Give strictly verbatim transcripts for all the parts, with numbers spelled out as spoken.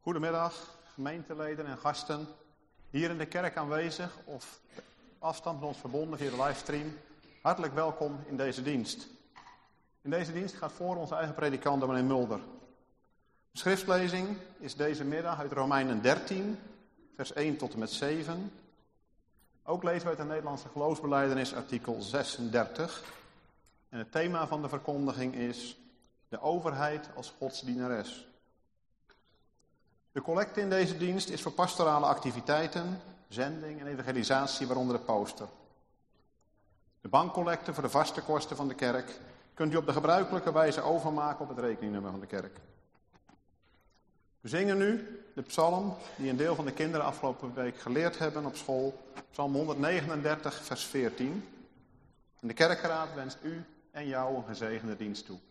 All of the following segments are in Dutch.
Goedemiddag, gemeenteleden en gasten. Hier in de kerk aanwezig of op afstand met ons verbonden via de livestream. Hartelijk welkom in deze dienst. In deze dienst gaat voor onze eigen predikant, dominee Mulder. De schriftlezing is deze middag uit Romeinen dertien, vers één tot en met zeven. Ook lezen we uit de Nederlandse geloofsbelijdenis artikel zesendertig. En het thema van de verkondiging is de overheid als Gods dienares. De collecte in deze dienst is voor pastorale activiteiten, zending en evangelisatie, waaronder de poster. De bankcollecte voor de vaste kosten van de kerk kunt u op de gebruikelijke wijze overmaken op het rekeningnummer van de kerk. We zingen nu de psalm die een deel van de kinderen afgelopen week geleerd hebben op school, psalm honderdnegenendertig, vers veertien. En de kerkraad wenst u en jou een gezegende dienst toe.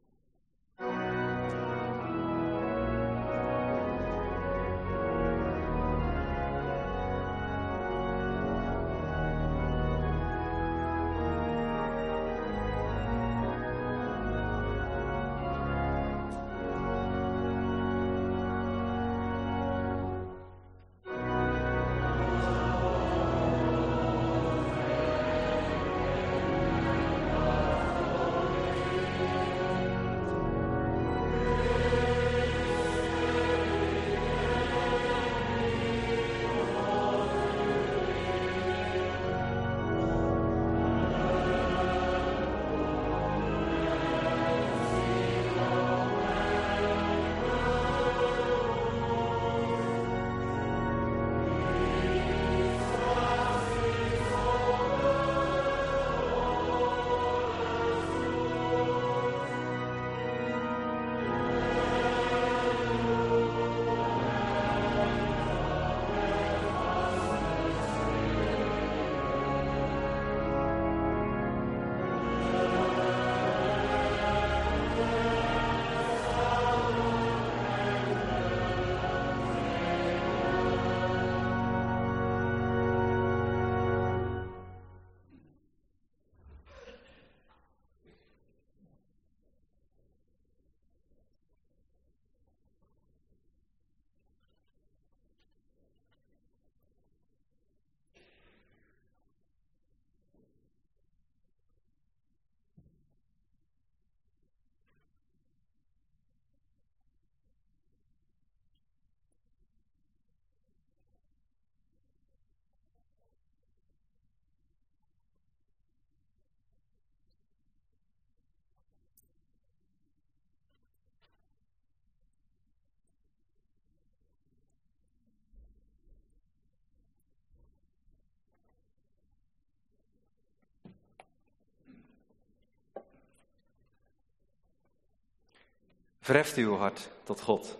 Verheft uw hart tot God.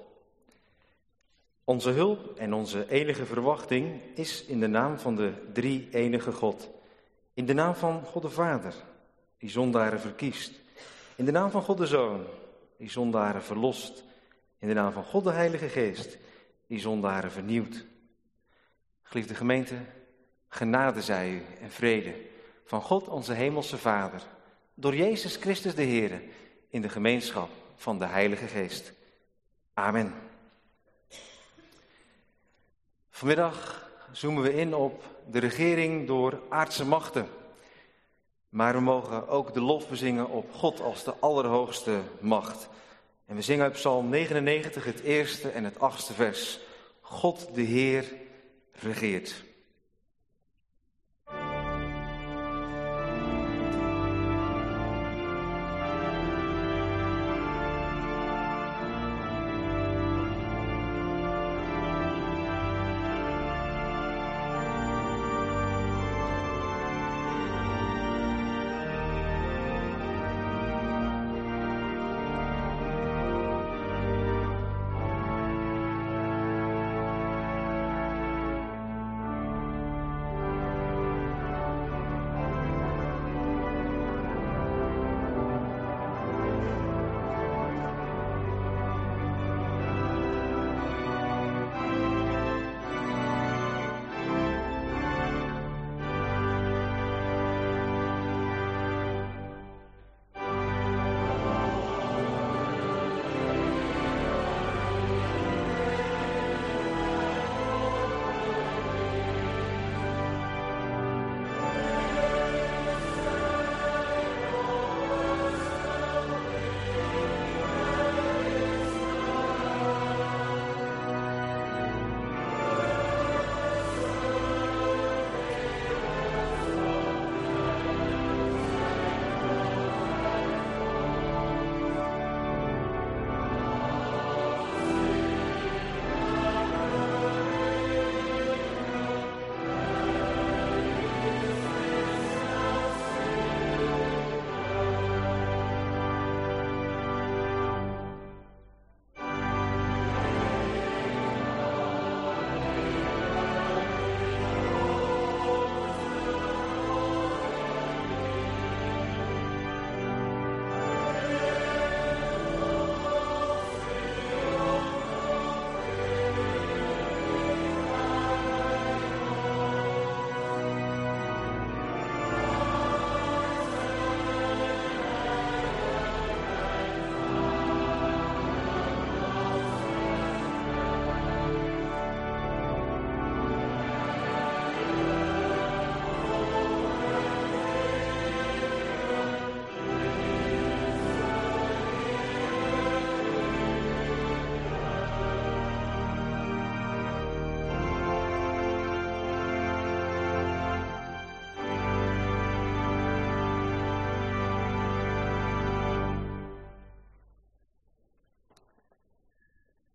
Onze hulp en onze enige verwachting is in de naam van de drie enige God. In de naam van God de Vader, die zondaren verkiest. In de naam van God de Zoon, die zondaren verlost. In de naam van God de Heilige Geest, die zondaren vernieuwt. Geliefde gemeente, genade zij u en vrede van God onze hemelse Vader, door Jezus Christus de Heer, in de gemeenschap van de Heilige Geest. Amen. Vanmiddag zoomen we in op de regering door aardse machten. Maar we mogen ook de lof bezingen op God als de allerhoogste macht. En we zingen uit Psalm negenennegentig het eerste en het achtste vers. God de Heer regeert.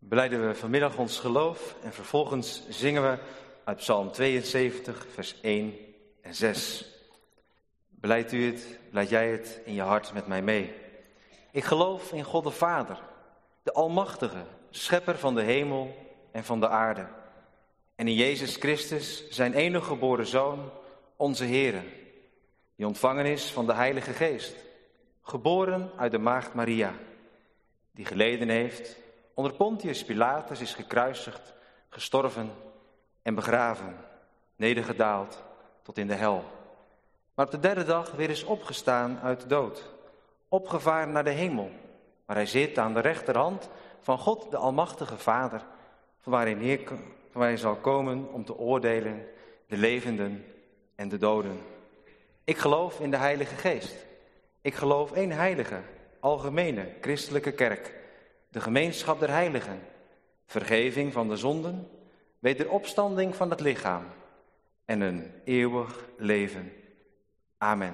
belijden we vanmiddag ons geloof en vervolgens zingen we uit Psalm tweeënzeventig, vers één en zes. Belijdt u het, belijd jij het in je hart met mij mee. Ik geloof in God de Vader, de Almachtige, schepper van de hemel en van de aarde. En in Jezus Christus, zijn enige geboren Zoon, onze Heere, die ontvangen is van de Heilige Geest, geboren uit de maagd Maria, die geleden heeft, onder Pontius Pilatus is gekruisigd, gestorven en begraven, nedergedaald tot in de hel. Maar op de derde dag weer is opgestaan uit de dood, opgevaren naar de hemel, waar hij zit aan de rechterhand van God de Almachtige Vader, van waar hij, neer, van waar hij zal komen om te oordelen de levenden en de doden. Ik geloof in de Heilige Geest. Ik geloof één heilige, algemene, christelijke kerk, de gemeenschap der heiligen, vergeving van de zonden, wederopstanding van het lichaam en een eeuwig leven. Amen.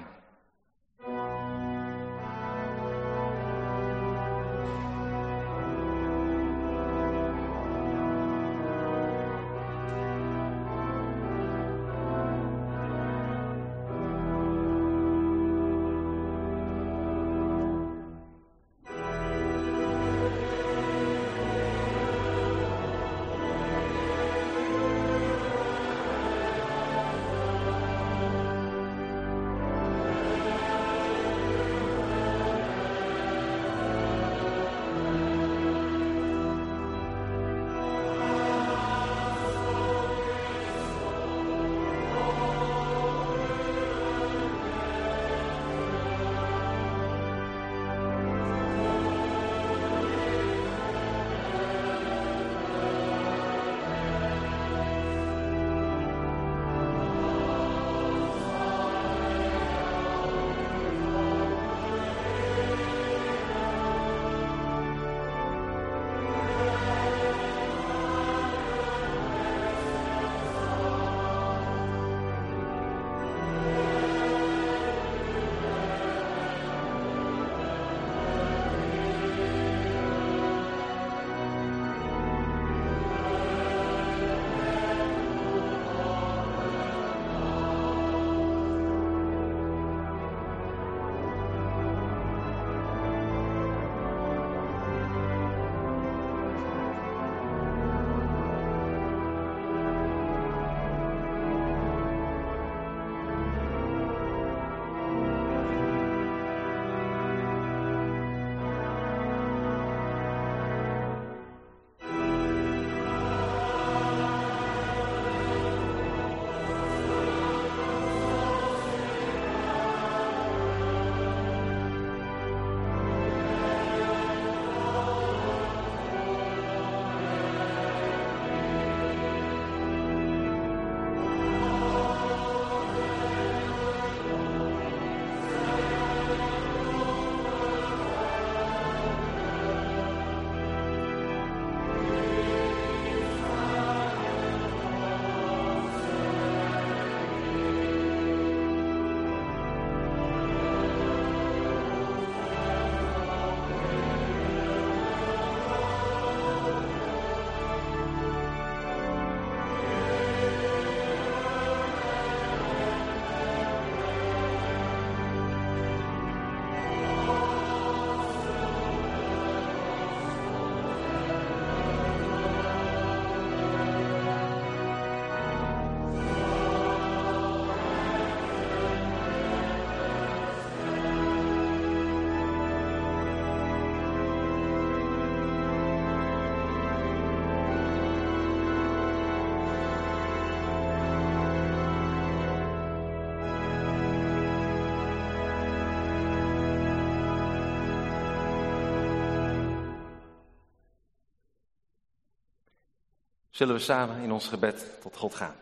Zullen we samen in ons gebed tot God gaan.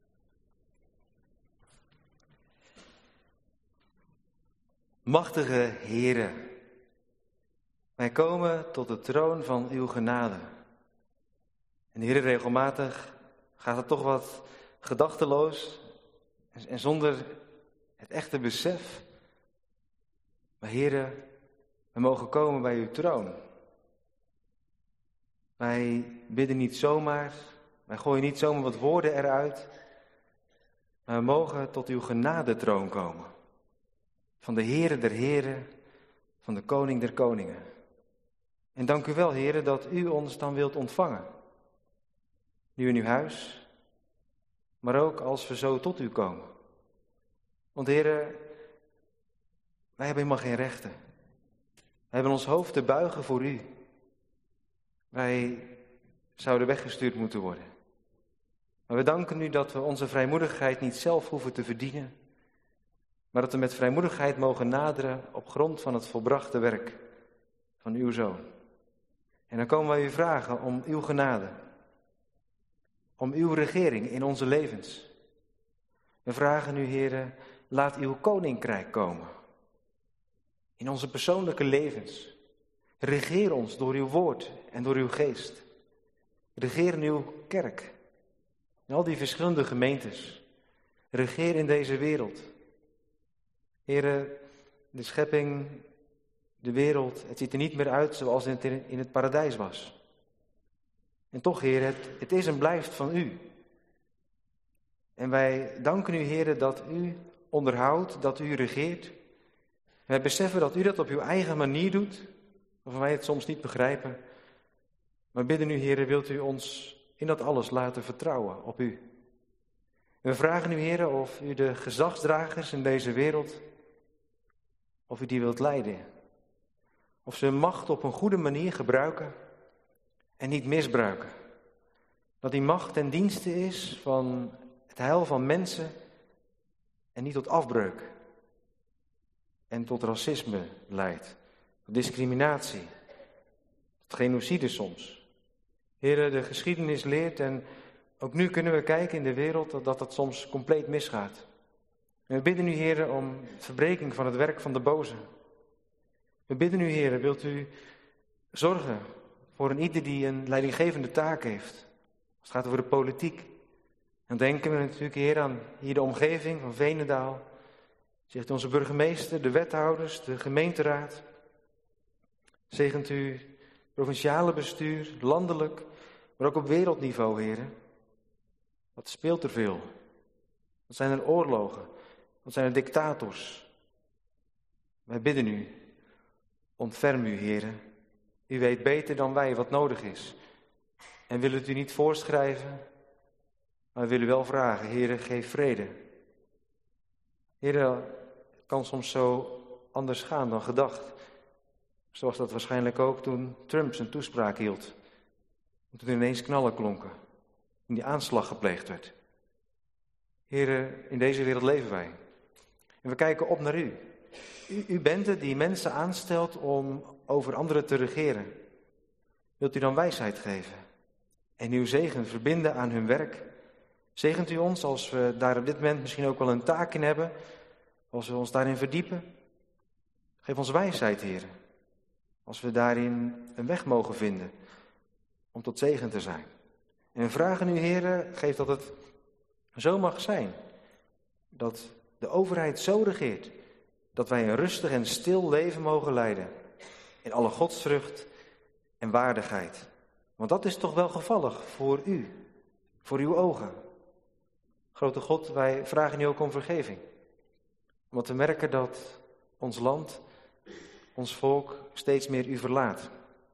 Machtige Heere, wij komen tot de troon van uw genade. En Heere, regelmatig gaat het toch wat gedachteloos en zonder het echte besef. Maar Heere, we mogen komen bij uw troon. Wij bidden niet zomaar, wij gooien niet zomaar wat woorden eruit, maar we mogen tot uw genadetroon komen. Van de Heere der Heren, van de Koning der Koningen. En dank u wel, Heere, dat u ons dan wilt ontvangen. Nu in uw huis, maar ook als we zo tot u komen. Want Heere, wij hebben helemaal geen rechten. Wij hebben ons hoofd te buigen voor u. Wij zouden weggestuurd moeten worden. Maar we danken u dat we onze vrijmoedigheid niet zelf hoeven te verdienen, maar dat we met vrijmoedigheid mogen naderen op grond van het volbrachte werk van uw Zoon. En dan komen wij u vragen om uw genade, om uw regering in onze levens. We vragen u, Heere, laat uw koninkrijk komen in onze persoonlijke levens. Regeer ons door uw woord en door uw geest. Regeer in uw kerk, in al die verschillende gemeentes. Regeer in deze wereld. Heere, de schepping, de wereld, het ziet er niet meer uit zoals het in het paradijs was. En toch, Heer, het, het is en blijft van u. En wij danken u, Heer, dat u onderhoudt, dat u regeert. Wij beseffen dat u dat op uw eigen manier doet, waarvan wij het soms niet begrijpen. Maar bidden u, Heer, wilt u ons in dat alles laten vertrouwen op u. En we vragen u, Heer, of u de gezagsdragers in deze wereld, of u die wilt leiden. Of ze hun macht op een goede manier gebruiken en niet misbruiken. Dat die macht ten dienste is van het heil van mensen en niet tot afbreuk. En tot racisme leidt, tot discriminatie, tot genocide soms. Heere, de geschiedenis leert en ook nu kunnen we kijken in de wereld dat dat, dat soms compleet misgaat. En we bidden u, Heere, om verbreking van het werk van de boze. We bidden u, Heere, wilt u zorgen voor een ieder die een leidinggevende taak heeft. Als het gaat over de politiek. Dan denken we natuurlijk, Heer, aan hier de omgeving van Veenendaal. Zegt onze burgemeester, de wethouders, de gemeenteraad. Zegent u provinciale bestuur, landelijk, maar ook op wereldniveau, heren. Wat speelt er veel? Wat zijn er oorlogen? Wat zijn er dictators? Wij bidden u, ontferm u, heren. U weet beter dan wij wat nodig is. En wil het u niet voorschrijven, maar we willen wel vragen, heren, geef vrede. Heren, het kan soms zo anders gaan dan gedacht. Zoals dat waarschijnlijk ook toen Trump zijn toespraak hield. Toen er ineens knallen klonken. En die aanslag gepleegd werd. Heren, in deze wereld leven wij. En we kijken op naar u. U, u bent het die mensen aanstelt om over anderen te regeren. Wilt u dan wijsheid geven? En uw zegen verbinden aan hun werk? Zegent u ons als we daar op dit moment misschien ook wel een taak in hebben? Als we ons daarin verdiepen? Geef ons wijsheid, heren. Als we daarin een weg mogen vinden om tot zegen te zijn. En we vragen u, heren, geef dat het zo mag zijn. Dat de overheid zo regeert. Dat wij een rustig en stil leven mogen leiden. In alle godsvrucht en waardigheid. Want dat is toch wel gevallig voor u. Voor uw ogen. Grote God, wij vragen u ook om vergeving. Omdat we merken dat ons land, ons volk, steeds meer u verlaat.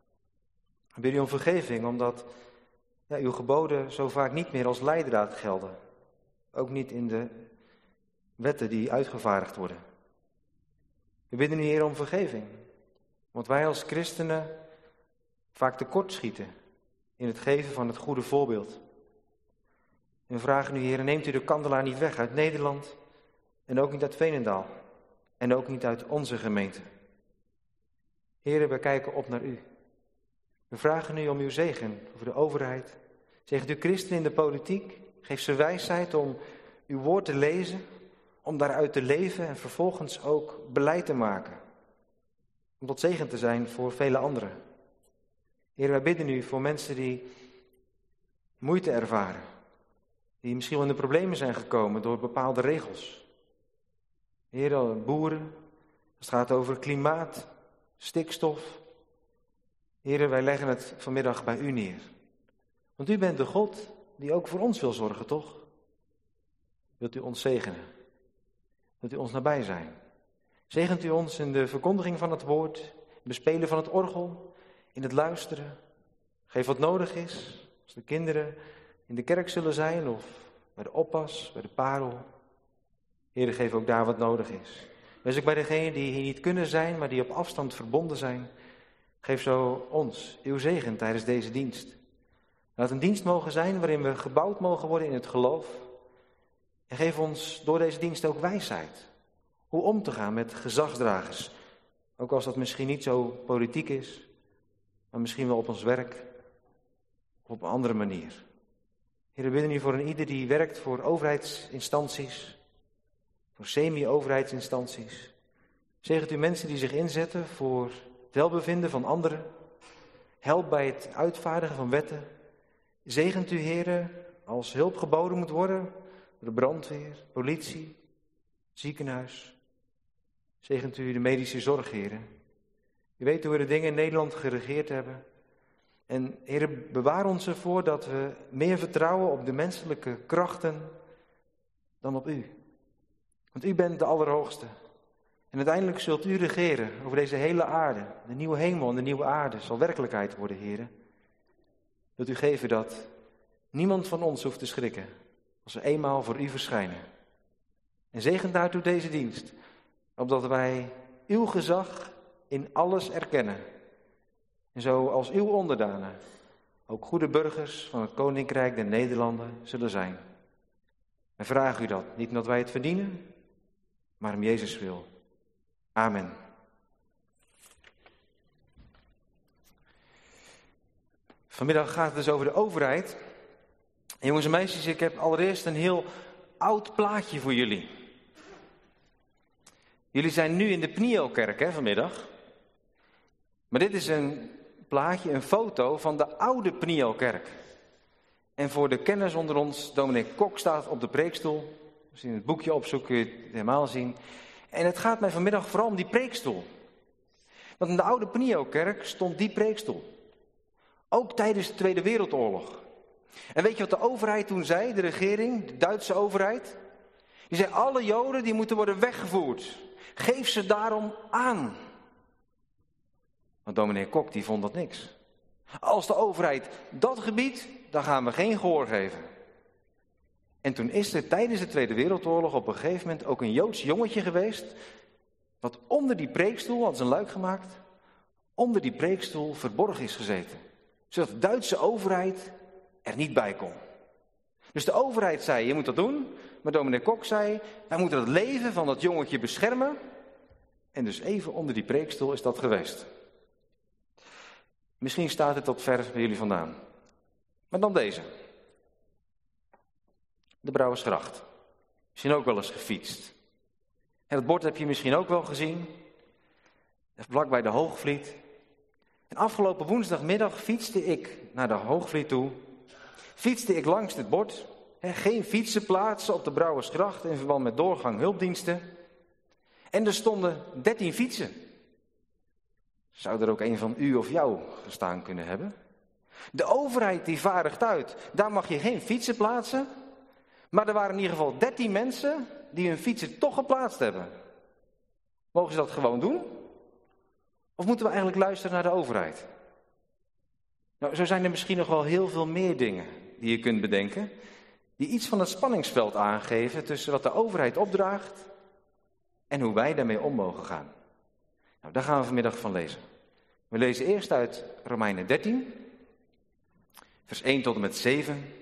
We bidden u om vergeving, omdat ja, uw geboden zo vaak niet meer als leidraad gelden. Ook niet in de wetten die uitgevaardigd worden. We bidden u, Heer, om vergeving. Want wij als christenen vaak tekortschieten in het geven van het goede voorbeeld. En we vragen u, Heer, neemt u de kandelaar niet weg uit Nederland en ook niet uit Veenendaal en ook niet uit onze gemeente. Heer, we kijken op naar u. We vragen u om uw zegen over de overheid. Zegent u christenen in de politiek. Geef ze wijsheid om uw woord te lezen, om daaruit te leven en vervolgens ook beleid te maken. Om tot zegen te zijn voor vele anderen. Heer, wij bidden u voor mensen die moeite ervaren. Die misschien wel in de problemen zijn gekomen door bepaalde regels. Heer, boeren, het gaat over klimaat, stikstof. Heer, wij leggen het vanmiddag bij u neer. Want u bent de God die ook voor ons wil zorgen, toch? Wilt u ons zegenen? Wilt u ons nabij zijn? Zegent u ons in de verkondiging van het woord, in het bespelen van het orgel, in het luisteren. Geef wat nodig is, als de kinderen in de kerk zullen zijn of bij de oppas, bij de parel. Heere, geef ook daar wat nodig is. Wees ook bij degenen die hier niet kunnen zijn, maar die op afstand verbonden zijn. Geef zo ons uw zegen tijdens deze dienst. Laat een dienst mogen zijn waarin we gebouwd mogen worden in het geloof. En geef ons door deze dienst ook wijsheid. Hoe om te gaan met gezagsdragers. Ook als dat misschien niet zo politiek is, maar misschien wel op ons werk of op een andere manier. Heer, we bidden u voor een ieder die werkt voor overheidsinstanties, voor semi-overheidsinstanties. Zegent u mensen die zich inzetten voor het welbevinden van anderen. Help bij het uitvaardigen van wetten. Zegent u, Heer, als hulp geboden moet worden door de brandweer, politie, ziekenhuis. Zegent u de medische zorg, Heer. U weet hoe we de dingen in Nederland geregeerd hebben. En Heer, bewaar ons ervoor dat we meer vertrouwen op de menselijke krachten dan op u. Want u bent de Allerhoogste. En uiteindelijk zult u regeren over deze hele aarde. De nieuwe hemel en de nieuwe aarde zal werkelijkheid worden, Heer. Wilt u geven dat niemand van ons hoeft te schrikken als we eenmaal voor u verschijnen. En zegen daartoe deze dienst, opdat wij uw gezag in alles erkennen. En zo als uw onderdanen ook goede burgers van het Koninkrijk der Nederlanden zullen zijn. En vraag u dat, niet omdat wij het verdienen, maar om Jezus wil. Amen. Vanmiddag gaat het dus over de overheid. En jongens en meisjes, ik heb allereerst een heel oud plaatje voor jullie. Jullie zijn nu in de Pnielkerk, hè, vanmiddag. Maar dit is een plaatje, een foto van de oude Pnielkerk. En voor de kenners onder ons, dominee Kok staat op de preekstoel. Als je in het boekje opzoekt kun je het helemaal zien. En het gaat mij vanmiddag vooral om die preekstoel. Want in de oude Pnielkerk stond die preekstoel. Ook tijdens de Tweede Wereldoorlog. En weet je wat de overheid toen zei, de regering, de Duitse overheid? Die zei, alle Joden die moeten worden weggevoerd. Geef ze daarom aan. Want dominee Kok die vond dat niks. Als de overheid dat gebiedt, dan gaan we geen gehoor geven. En toen is er tijdens de Tweede Wereldoorlog op een gegeven moment ook een Joods jongetje geweest, wat onder die preekstoel, hadden ze een luik gemaakt, onder die preekstoel verborgen is gezeten. Zodat de Duitse overheid er niet bij kon. Dus de overheid zei, je moet dat doen. Maar dominee Kok zei, wij moeten het leven van dat jongetje beschermen. En dus even onder die preekstoel is dat geweest. Misschien staat het wat ver bij jullie vandaan. Maar dan deze. De Brouwersgracht. Misschien ook wel eens gefietst. En het bord heb je misschien ook wel gezien. Dat is vlakbij de Hoogvliet. En afgelopen woensdagmiddag fietste ik naar de Hoogvliet toe. Fietste ik langs dit bord. He, geen fietsenplaatsen op de Brouwersgracht in verband met doorgang hulpdiensten. En er stonden dertien fietsen. Zou er ook een van u of jou gestaan kunnen hebben? De overheid die vaardigt uit. Daar mag je geen fietsen plaatsen. Maar er waren in ieder geval dertien mensen die hun fietsen toch geplaatst hebben. Mogen ze dat gewoon doen? Of moeten we eigenlijk luisteren naar de overheid? Nou, zo zijn er misschien nog wel heel veel meer dingen die je kunt bedenken, die iets van het spanningsveld aangeven tussen wat de overheid opdraagt en hoe wij daarmee om mogen gaan. Nou, daar gaan we vanmiddag van lezen. We lezen eerst uit Romeinen dertien, vers één tot en met zeven.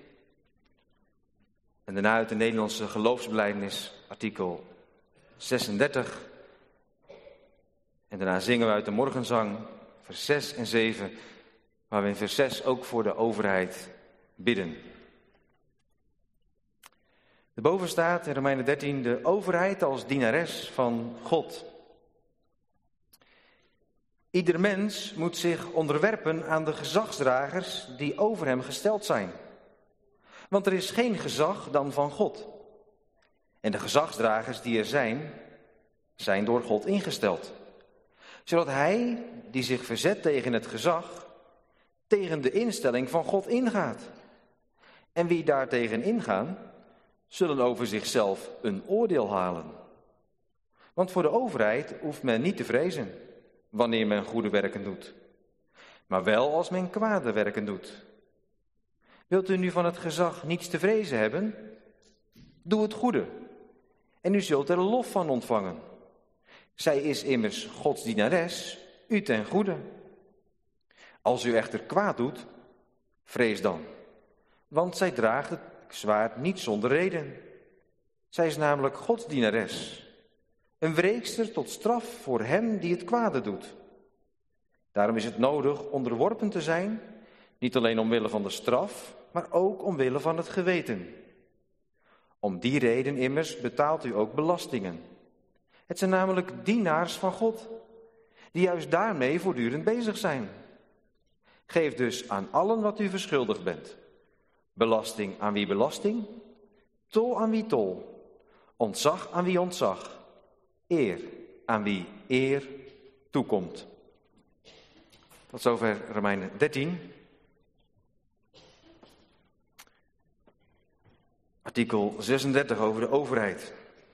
En daarna uit de Nederlandse geloofsbelijdenis, artikel zesendertig. En daarna zingen we uit de morgenzang, vers zes en zeven, waar we in vers zes ook voor de overheid bidden. Daarboven staat in Romeinen dertien de overheid als dienares van God. Ieder mens moet zich onderwerpen aan de gezagsdragers die over hem gesteld zijn. Want er is geen gezag dan van God. En de gezagsdragers die er zijn, zijn door God ingesteld. Zodat hij, die zich verzet tegen het gezag, tegen de instelling van God ingaat. En wie daartegen ingaan, zullen over zichzelf een oordeel halen. Want voor de overheid hoeft men niet te vrezen wanneer men goede werken doet, maar wel als men kwade werken doet. Wilt u nu van het gezag niets te vrezen hebben? Doe het goede en u zult er lof van ontvangen. Zij is immers Gods dienares, u ten goede. Als u echter kwaad doet, vrees dan, want zij draagt het zwaard niet zonder reden. Zij is namelijk Gods dienares, een wreekster tot straf voor hem die het kwade doet. Daarom is het nodig onderworpen te zijn, niet alleen omwille van de straf, maar ook omwille van het geweten. Om die reden immers betaalt u ook belastingen. Het zijn namelijk dienaars van God, die juist daarmee voortdurend bezig zijn. Geef dus aan allen wat u verschuldigd bent. Belasting aan wie belasting, tol aan wie tol, ontzag aan wie ontzag, eer aan wie eer toekomt. Tot zover Romeinen dertien. Artikel zesendertig over de overheid.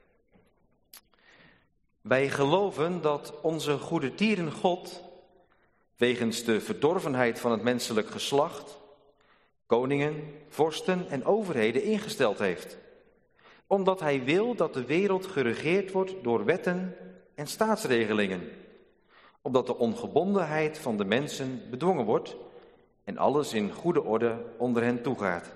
Wij geloven dat onze goedertieren God, wegens de verdorvenheid van het menselijk geslacht, koningen, vorsten en overheden ingesteld heeft. Omdat hij wil dat de wereld geregeerd wordt door wetten en staatsregelingen. Opdat de ongebondenheid van de mensen bedwongen wordt en alles in goede orde onder hen toegaat.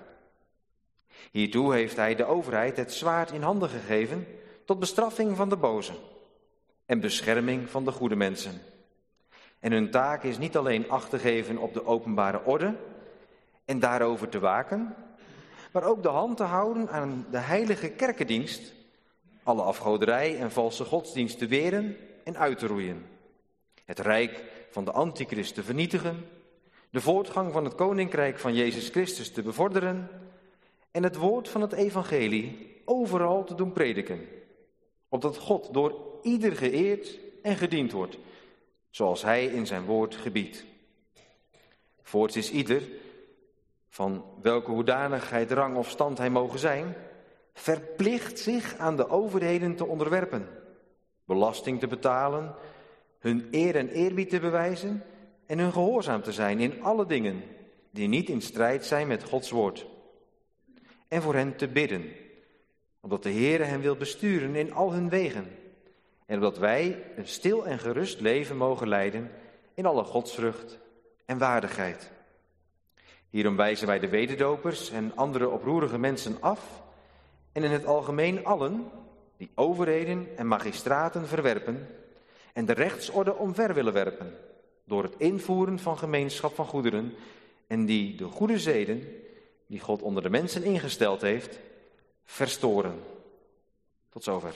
Hiertoe heeft hij de overheid het zwaard in handen gegeven tot bestraffing van de bozen en bescherming van de goede mensen. En hun taak is niet alleen acht te geven op de openbare orde en daarover te waken, maar ook de hand te houden aan de heilige kerkendienst, alle afgoderij en valse godsdienst te weren en uit te roeien, het rijk van de antichrist te vernietigen, de voortgang van het koninkrijk van Jezus Christus te bevorderen en het woord van het evangelie overal te doen prediken, opdat God door ieder geëerd en gediend wordt, zoals hij in zijn woord gebiedt. Voorts is ieder, van welke hoedanigheid, rang of stand hij mogen zijn, verplicht zich aan de overheden te onderwerpen, belasting te betalen, hun eer en eerbied te bewijzen en hun gehoorzaam te zijn in alle dingen die niet in strijd zijn met Gods woord. En voor hen te bidden, opdat de Heere hen wil besturen in al hun wegen en opdat wij een stil en gerust leven mogen leiden in alle godsvrucht en waardigheid. Hierom wijzen wij de wederdopers en andere oproerige mensen af en in het algemeen allen die overheden en magistraten verwerpen en de rechtsorde omver willen werpen door het invoeren van gemeenschap van goederen en die de goede zeden die God onder de mensen ingesteld heeft, verstoren. Tot zover.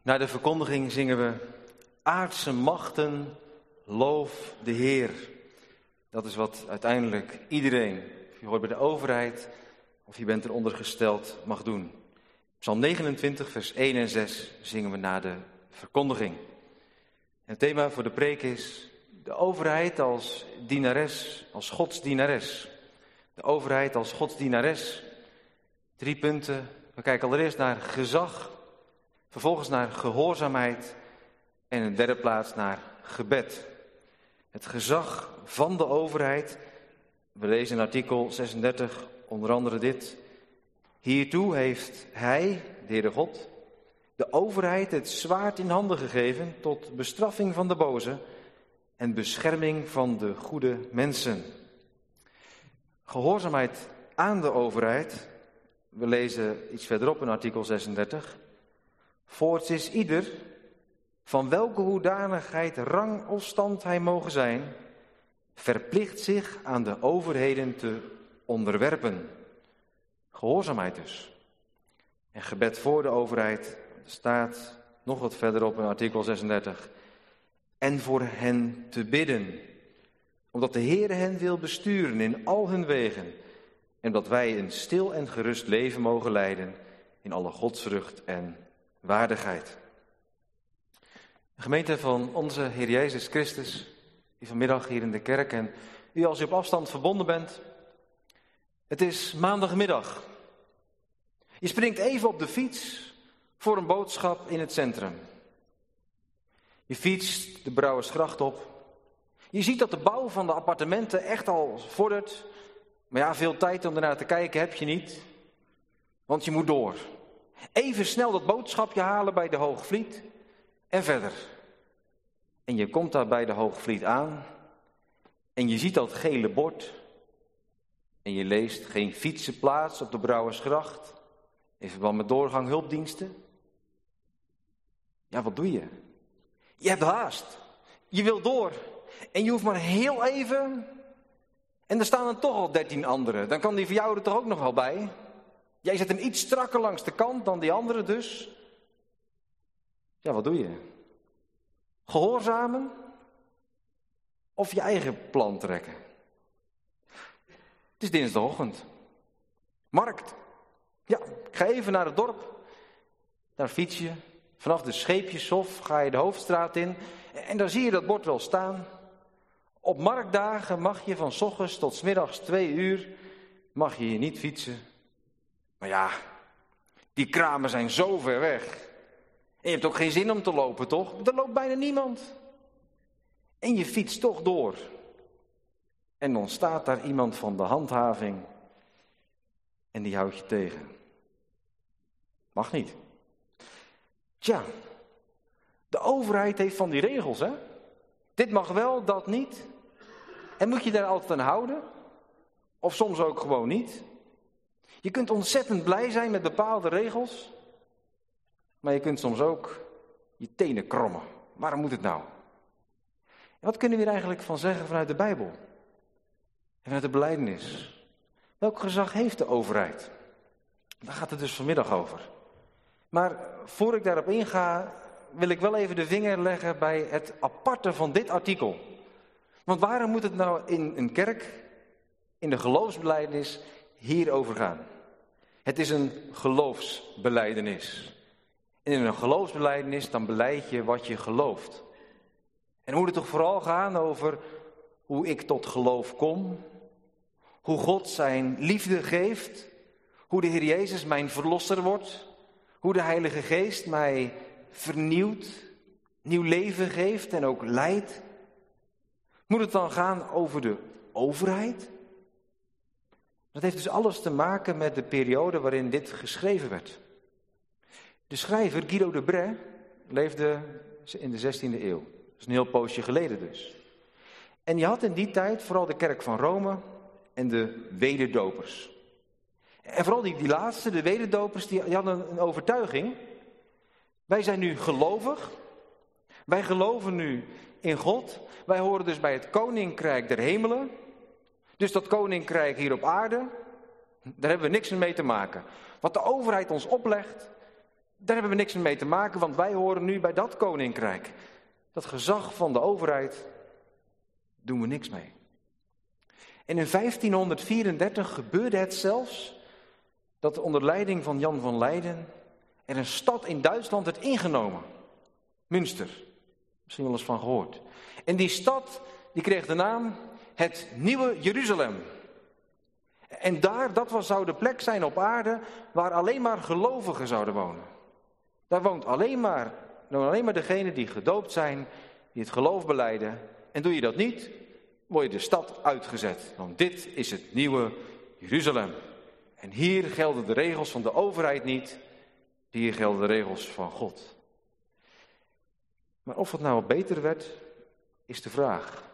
Na de verkondiging zingen we aardse machten, loof de Heer. Dat is wat uiteindelijk iedereen, of je hoort bij de overheid of je bent eronder gesteld, mag doen. Psalm negenentwintig, vers één en zes zingen we na de verkondiging. En het thema voor de preek is de overheid als dienares, als Gods dienares. De overheid als Gods dienares. Drie punten. We kijken allereerst naar gezag, vervolgens naar gehoorzaamheid en in de derde plaats naar gebed. Het gezag van de overheid. We lezen in artikel zesendertig onder andere dit. Hiertoe heeft hij, de Heere God, de overheid het zwaard in handen gegeven tot bestraffing van de boze en bescherming van de goede mensen. Gehoorzaamheid aan de overheid. We lezen iets verderop in artikel zesendertig. Voorts is ieder, van welke hoedanigheid, rang of stand hij mogen zijn, verplicht zich aan de overheden te onderwerpen. Gehoorzaamheid dus. En gebed voor de overheid staat nog wat verderop in artikel zesendertig. En voor hen te bidden, omdat de Heere hen wil besturen in al hun wegen. En dat wij een stil en gerust leven mogen leiden in alle godsvrucht en waardigheid. De gemeente van onze Heer Jezus Christus, die vanmiddag hier in de kerk en u als u op afstand verbonden bent. Het is maandagmiddag. Je springt even op de fiets voor een boodschap in het centrum. Je fietst de Brouwersgracht op. Je ziet dat de bouw van de appartementen echt al vordert. Maar ja, veel tijd om ernaar te kijken heb je niet. Want je moet door. Even snel dat boodschapje halen bij de Hoogvliet en verder. En je komt daar bij de Hoogvliet aan. En je ziet dat gele bord. En je leest geen fietsenplaats op de Brouwersgracht. In verband met doorgang hulpdiensten. Ja, wat doe je? Je hebt haast. Je wil door. En je hoeft maar heel even. En er staan er toch al dertien anderen. Dan kan die voor jou er toch ook nog wel bij. Jij zet hem iets strakker langs de kant dan die anderen dus. Ja, wat doe je? Gehoorzamen? Of je eigen plan trekken? Het is dinsdagochtend. Markt. Ja, ik ga even naar het dorp. Daar fiets je. Vanaf de Scheepjeshof ga je de Hoofdstraat in. En daar zie je dat bord wel staan. Op marktdagen mag je van 's ochtends tot 's middags twee uur mag je hier niet fietsen. Maar ja, die kramen zijn zo ver weg. En je hebt ook geen zin om te lopen, toch? Er loopt bijna niemand. En je fietst toch door. En dan staat daar iemand van de handhaving. En die houdt je tegen. Mag niet. Tja, de overheid heeft van die regels, hè? Dit mag wel, dat niet. En moet je daar altijd aan houden? Of soms ook gewoon niet? Je kunt ontzettend blij zijn met bepaalde regels. Maar je kunt soms ook je tenen krommen. Waarom moet het nou? En wat kunnen we hier eigenlijk van zeggen vanuit de Bijbel? En vanuit de belijdenis? Welk gezag heeft de overheid? Daar gaat het dus vanmiddag over. Maar voor ik daarop inga, wil ik wel even de vinger leggen bij het aparte van dit artikel. Want waarom moet het nou in een kerk, in de geloofsbelijdenis, hierover gaan? Het is een geloofsbelijdenis. En in een geloofsbelijdenis dan belijd je wat je gelooft. En dan moet het toch vooral gaan over hoe ik tot geloof kom. Hoe God zijn liefde geeft. Hoe de Heer Jezus mijn verlosser wordt. Hoe de Heilige Geest mij vernieuwt, nieuw leven geeft en ook leidt. Moet het dan gaan over de overheid? Dat heeft dus alles te maken met de periode waarin dit geschreven werd. De schrijver Guido de Brès leefde in de zestiende eeuw. Dat is een heel poosje geleden dus. En je had in die tijd vooral de kerk van Rome en de wederdopers. En vooral die, die laatste, de wederdopers, die, die hadden een overtuiging. Wij zijn nu gelovig. Wij geloven nu in God. Wij horen dus bij het koninkrijk der hemelen. Dus dat koninkrijk hier op aarde, daar hebben we niks mee te maken. Wat de overheid ons oplegt, Daar hebben we niks mee te maken, want wij horen nu bij dat koninkrijk. Dat gezag van de overheid, doen we niks mee. En in vijftienhonderdvierendertig gebeurde het zelfs dat onder leiding van Jan van Leiden er een stad in Duitsland werd ingenomen. Münster, misschien wel eens van gehoord. En die stad die kreeg de naam het Nieuwe Jeruzalem. En daar, dat was, zou de plek zijn op aarde waar alleen maar gelovigen zouden wonen. Daar woont alleen maar, alleen maar degenen die gedoopt zijn, die het geloof belijden. En doe je dat niet, word je de stad uitgezet. Want dit is het Nieuwe Jeruzalem. En hier gelden de regels van de overheid niet, hier gelden de regels van God. Maar of het nou beter werd, is de vraag.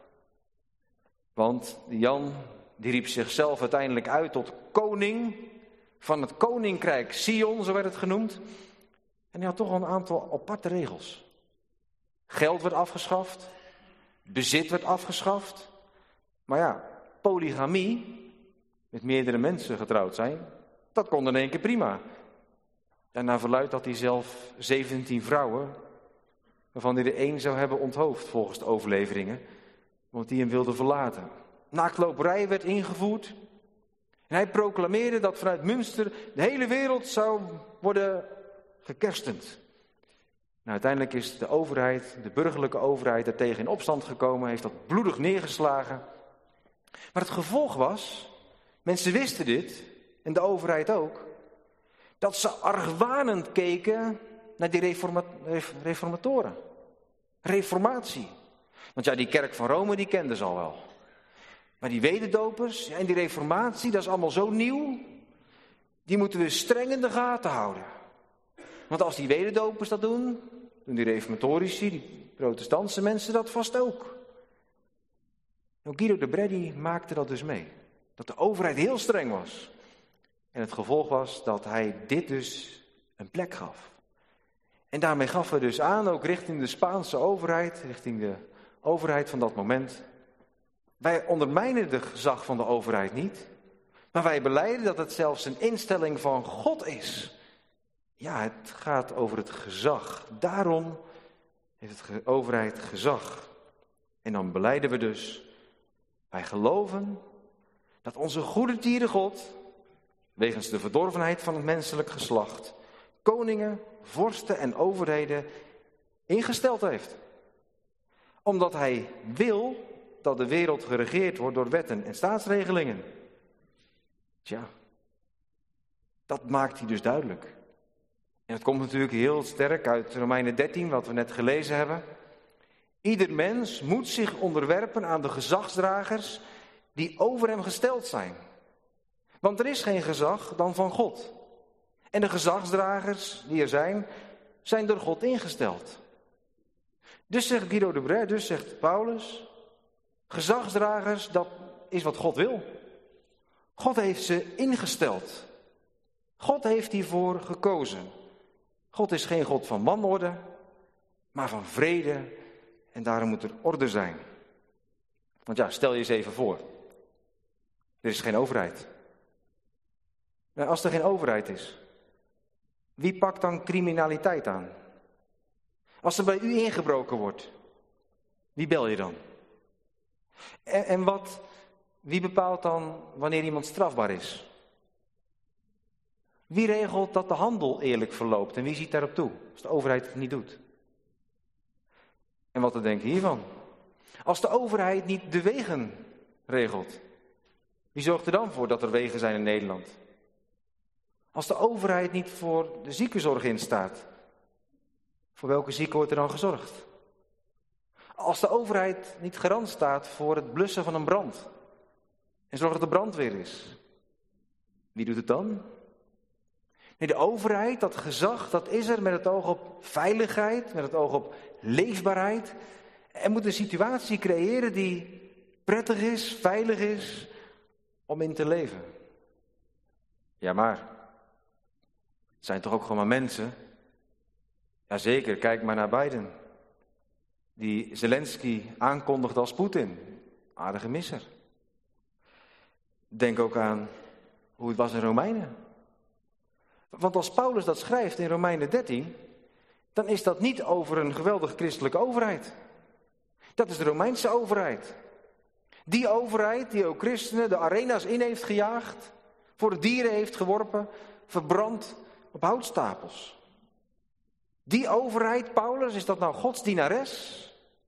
Want Jan, die riep zichzelf uiteindelijk uit tot koning van het koninkrijk Sion, zo werd het genoemd. En hij had toch wel een aantal aparte regels. Geld werd afgeschaft, bezit werd afgeschaft. Maar ja, polygamie, met meerdere mensen getrouwd zijn, dat kon in één keer prima. En naar verluidt had hij zelf zeventien vrouwen, waarvan hij er één zou hebben onthoofd volgens de overleveringen, want die hem wilde verlaten. Naaktloperij werd ingevoerd. En hij proclameerde dat vanuit Münster de hele wereld zou worden gekerstend. Nou, uiteindelijk is de overheid, de burgerlijke overheid, er tegen in opstand gekomen, heeft dat bloedig neergeslagen. Maar het gevolg was, mensen wisten dit, en de overheid ook, dat ze argwanend keken naar die reforma- reformatoren. Reformatie. Want ja, die kerk van Rome, die kenden ze al wel. Maar die wederdopers en die reformatie, dat is allemaal zo nieuw. Die moeten we streng in de gaten houden. Want als die wederdopers dat doen, doen die reformatorici, die protestantse mensen dat vast ook. En Guido de Breddi maakte dat dus mee. Dat de overheid heel streng was. En het gevolg was dat hij dit dus een plek gaf. En daarmee gaf hij dus aan, ook richting de Spaanse overheid, richting de overheid van dat moment. Wij ondermijnen de gezag van de overheid niet, maar wij belijden dat het zelfs een instelling van God is. Ja, het gaat over het gezag. Daarom heeft de overheid gezag. En dan belijden we dus, wij geloven dat onze goedertieren God, wegens de verdorvenheid van het menselijk geslacht, koningen, vorsten en overheden ingesteld heeft. Omdat hij wil dat de wereld geregeerd wordt door wetten en staatsregelingen. Tja, dat maakt hij dus duidelijk. En het komt natuurlijk heel sterk uit Romeinen dertien, wat we net gelezen hebben. Ieder mens moet zich onderwerpen aan de gezagsdragers die over hem gesteld zijn. Want er is geen gezag dan van God. En de gezagsdragers die er zijn, zijn door God ingesteld. Dus zegt Guido de Breddi, dus zegt Paulus, gezagsdragers, dat is wat God wil. God heeft ze ingesteld. God heeft hiervoor gekozen. God is geen God van wanorde, maar van vrede. En daarom moet er orde zijn. Want ja, stel je eens even voor. Er is geen overheid. Nou, als er geen overheid is, wie pakt dan criminaliteit aan? Als er bij u ingebroken wordt, wie bel je dan? En, en wat, wie bepaalt dan wanneer iemand strafbaar is? Wie regelt dat de handel eerlijk verloopt en wie ziet daarop toe, als de overheid het niet doet? En wat te denken hiervan? Als de overheid niet de wegen regelt, wie zorgt er dan voor dat er wegen zijn in Nederland? Als de overheid niet voor de ziekenzorg instaat, voor welke zieken wordt er dan gezorgd? Als de overheid niet garant staat voor het blussen van een brand en zorgt dat de brandweer is, wie doet het dan? Nee, de overheid, dat gezag, dat is er met het oog op veiligheid, met het oog op leefbaarheid. En moet een situatie creëren die prettig is, veilig is om in te leven. Ja, maar het zijn toch ook gewoon maar mensen? Jazeker, kijk maar naar Biden. Die Zelensky aankondigt als Poetin. Aardige misser. Denk ook aan hoe het was in Romeinen. Want als Paulus dat schrijft in Romeinen dertien, dan is dat niet over een geweldige christelijke overheid. Dat is de Romeinse overheid. Die overheid die ook christenen de arena's in heeft gejaagd, voor de dieren heeft geworpen, verbrand op houtstapels. Die overheid, Paulus, is dat nou Gods dienares?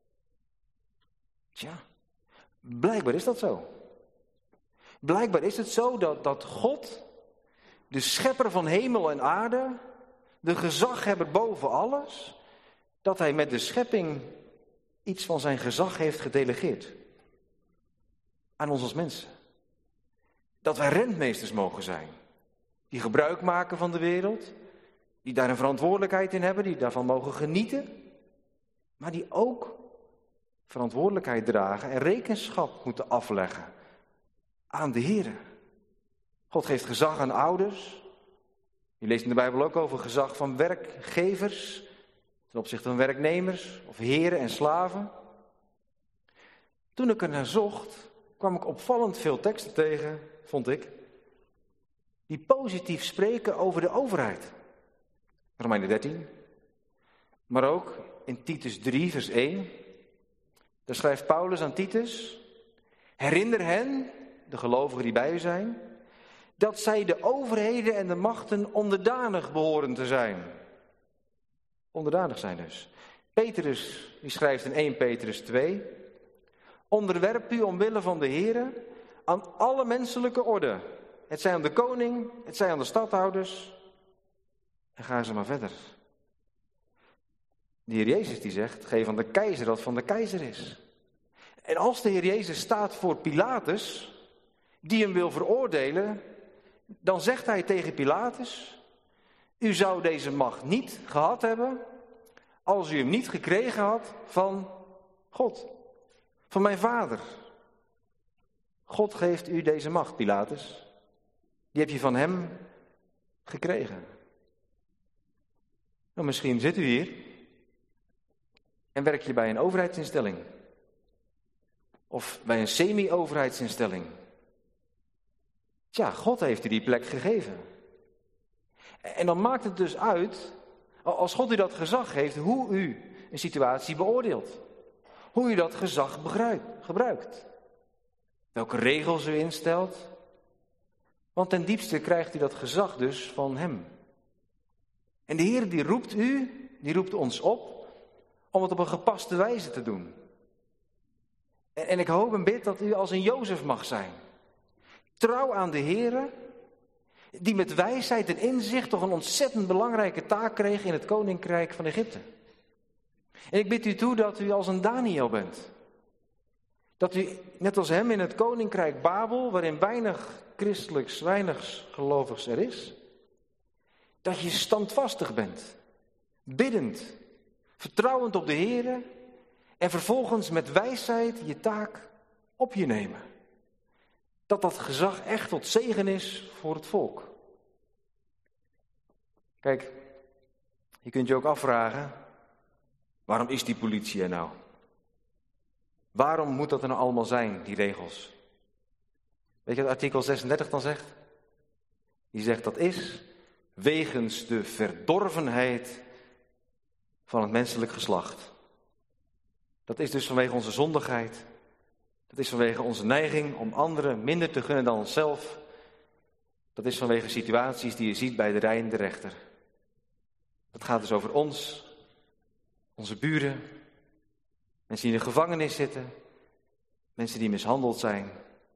Tja, blijkbaar is dat zo. Blijkbaar is het zo dat, dat God, de schepper van hemel en aarde, de gezaghebber boven alles, dat hij met de schepping iets van zijn gezag heeft gedelegeerd. Aan ons als mensen. Dat wij rentmeesters mogen zijn. Die gebruik maken van de wereld. Die daar een verantwoordelijkheid in hebben. Die daarvan mogen genieten. Maar die ook verantwoordelijkheid dragen en rekenschap moeten afleggen aan de Heere. God geeft gezag aan ouders. Je leest in de Bijbel ook over gezag van werkgevers ten opzichte van werknemers of heren en slaven. Toen ik er naar zocht, kwam ik opvallend veel teksten tegen, vond ik, die positief spreken over de overheid. Romeinen dertien, maar ook in Titus drie, vers één. Daar schrijft Paulus aan Titus: herinner hen, de gelovigen die bij u zijn, dat zij de overheden en de machten onderdanig behoren te zijn. Onderdanig zijn dus. Petrus, die schrijft in eerste Petrus twee: onderwerp u omwille van de Heere aan alle menselijke orde. Het zij aan de koning, het zij aan de stadhouders. En ga ze maar verder. De Heer Jezus die zegt: geef aan de keizer wat van de keizer is. En als de Heer Jezus staat voor Pilatus, die hem wil veroordelen, dan zegt hij tegen Pilatus: u zou deze macht niet gehad hebben als u hem niet gekregen had van God, van mijn vader. God geeft u deze macht, Pilatus. Die heb je van hem gekregen. Nou, misschien zit u hier en werk je bij een overheidsinstelling. Of bij een semi-overheidsinstelling. Tja, God heeft u die plek gegeven. En dan maakt het dus uit, als God u dat gezag geeft, hoe u een situatie beoordeelt. Hoe u dat gezag gebruikt. Welke regels u instelt. Want ten diepste krijgt u dat gezag dus van hem. En de Heer die roept u, die roept ons op, om het op een gepaste wijze te doen. En, en ik hoop en bid dat u als een Jozef mag zijn. Trouw aan de Heer, die met wijsheid en inzicht toch een ontzettend belangrijke taak kreeg in het koninkrijk van Egypte. En ik bid u toe dat u als een Daniel bent. Dat u, net als hem in het koninkrijk Babel, waarin weinig christelijks, weinig gelovigs er is, dat je standvastig bent, biddend, vertrouwend op de Heer en vervolgens met wijsheid je taak op je nemen. Dat dat gezag echt tot zegen is voor het volk. Kijk, je kunt je ook afvragen, waarom is die politie er nou? Waarom moet dat er nou allemaal zijn, die regels? Weet je wat artikel zesendertig dan zegt? Die zegt dat is wegens de verdorvenheid van het menselijk geslacht. Dat is dus vanwege onze zondigheid. Dat is vanwege onze neiging om anderen minder te gunnen dan onszelf. Dat is vanwege situaties die je ziet bij de rijdende rechter. Dat gaat dus over ons, onze buren, mensen die in de gevangenis zitten, mensen die mishandeld zijn.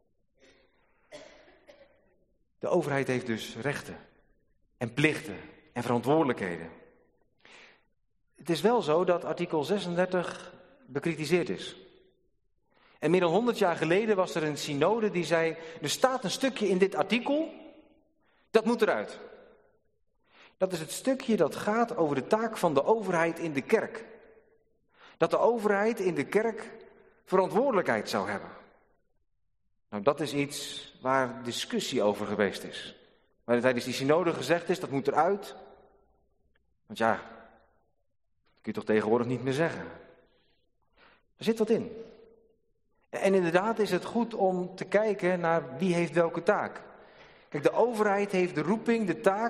De overheid heeft dus rechten en plichten en verantwoordelijkheden. Het is wel zo dat artikel zesendertig bekritiseerd is. En meer dan honderd jaar geleden was er een synode die zei, er staat een stukje in dit artikel, dat moet eruit. Dat is het stukje dat gaat over de taak van de overheid in de kerk. Dat de overheid in de kerk verantwoordelijkheid zou hebben. Nou, dat is iets waar discussie over geweest is. Waar tijdens die synode gezegd is, dat moet eruit. Want ja, dat kun je toch tegenwoordig niet meer zeggen. Er zit wat in. En inderdaad is het goed om te kijken naar wie heeft welke taak. Kijk, de overheid heeft de roeping, de taak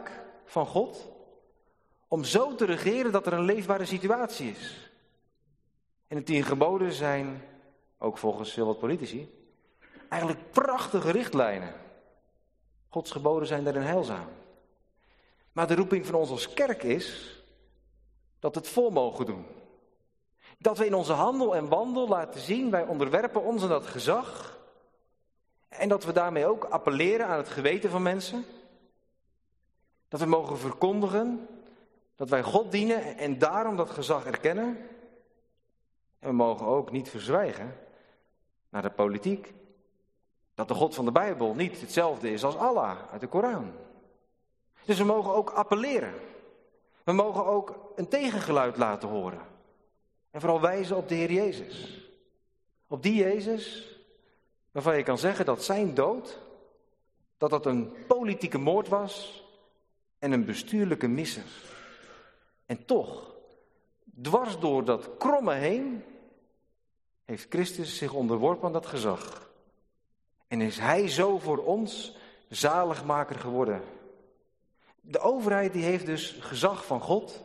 van God om zo te regeren dat er een leefbare situatie is. En de tien geboden zijn, ook volgens veel wat politici, eigenlijk prachtige richtlijnen. Gods geboden zijn daarin heilzaam. Maar de roeping van ons als kerk is dat we het vol mogen doen. Dat we in onze handel en wandel laten zien, wij onderwerpen ons aan dat gezag. En dat we daarmee ook appelleren aan het geweten van mensen. Dat we mogen verkondigen dat wij God dienen en daarom dat gezag erkennen. En we mogen ook niet verzwijgen naar de politiek. Dat de God van de Bijbel niet hetzelfde is als Allah uit de Koran. Dus we mogen ook appelleren. We mogen ook een tegengeluid laten horen. En vooral wijzen op de Heer Jezus. Op die Jezus waarvan je kan zeggen dat zijn dood, dat dat een politieke moord was en een bestuurlijke misser. En toch, dwars door dat kromme heen, heeft Christus zich onderworpen aan dat gezag. En is hij zo voor ons zaligmaker geworden. De overheid die heeft dus gezag van God.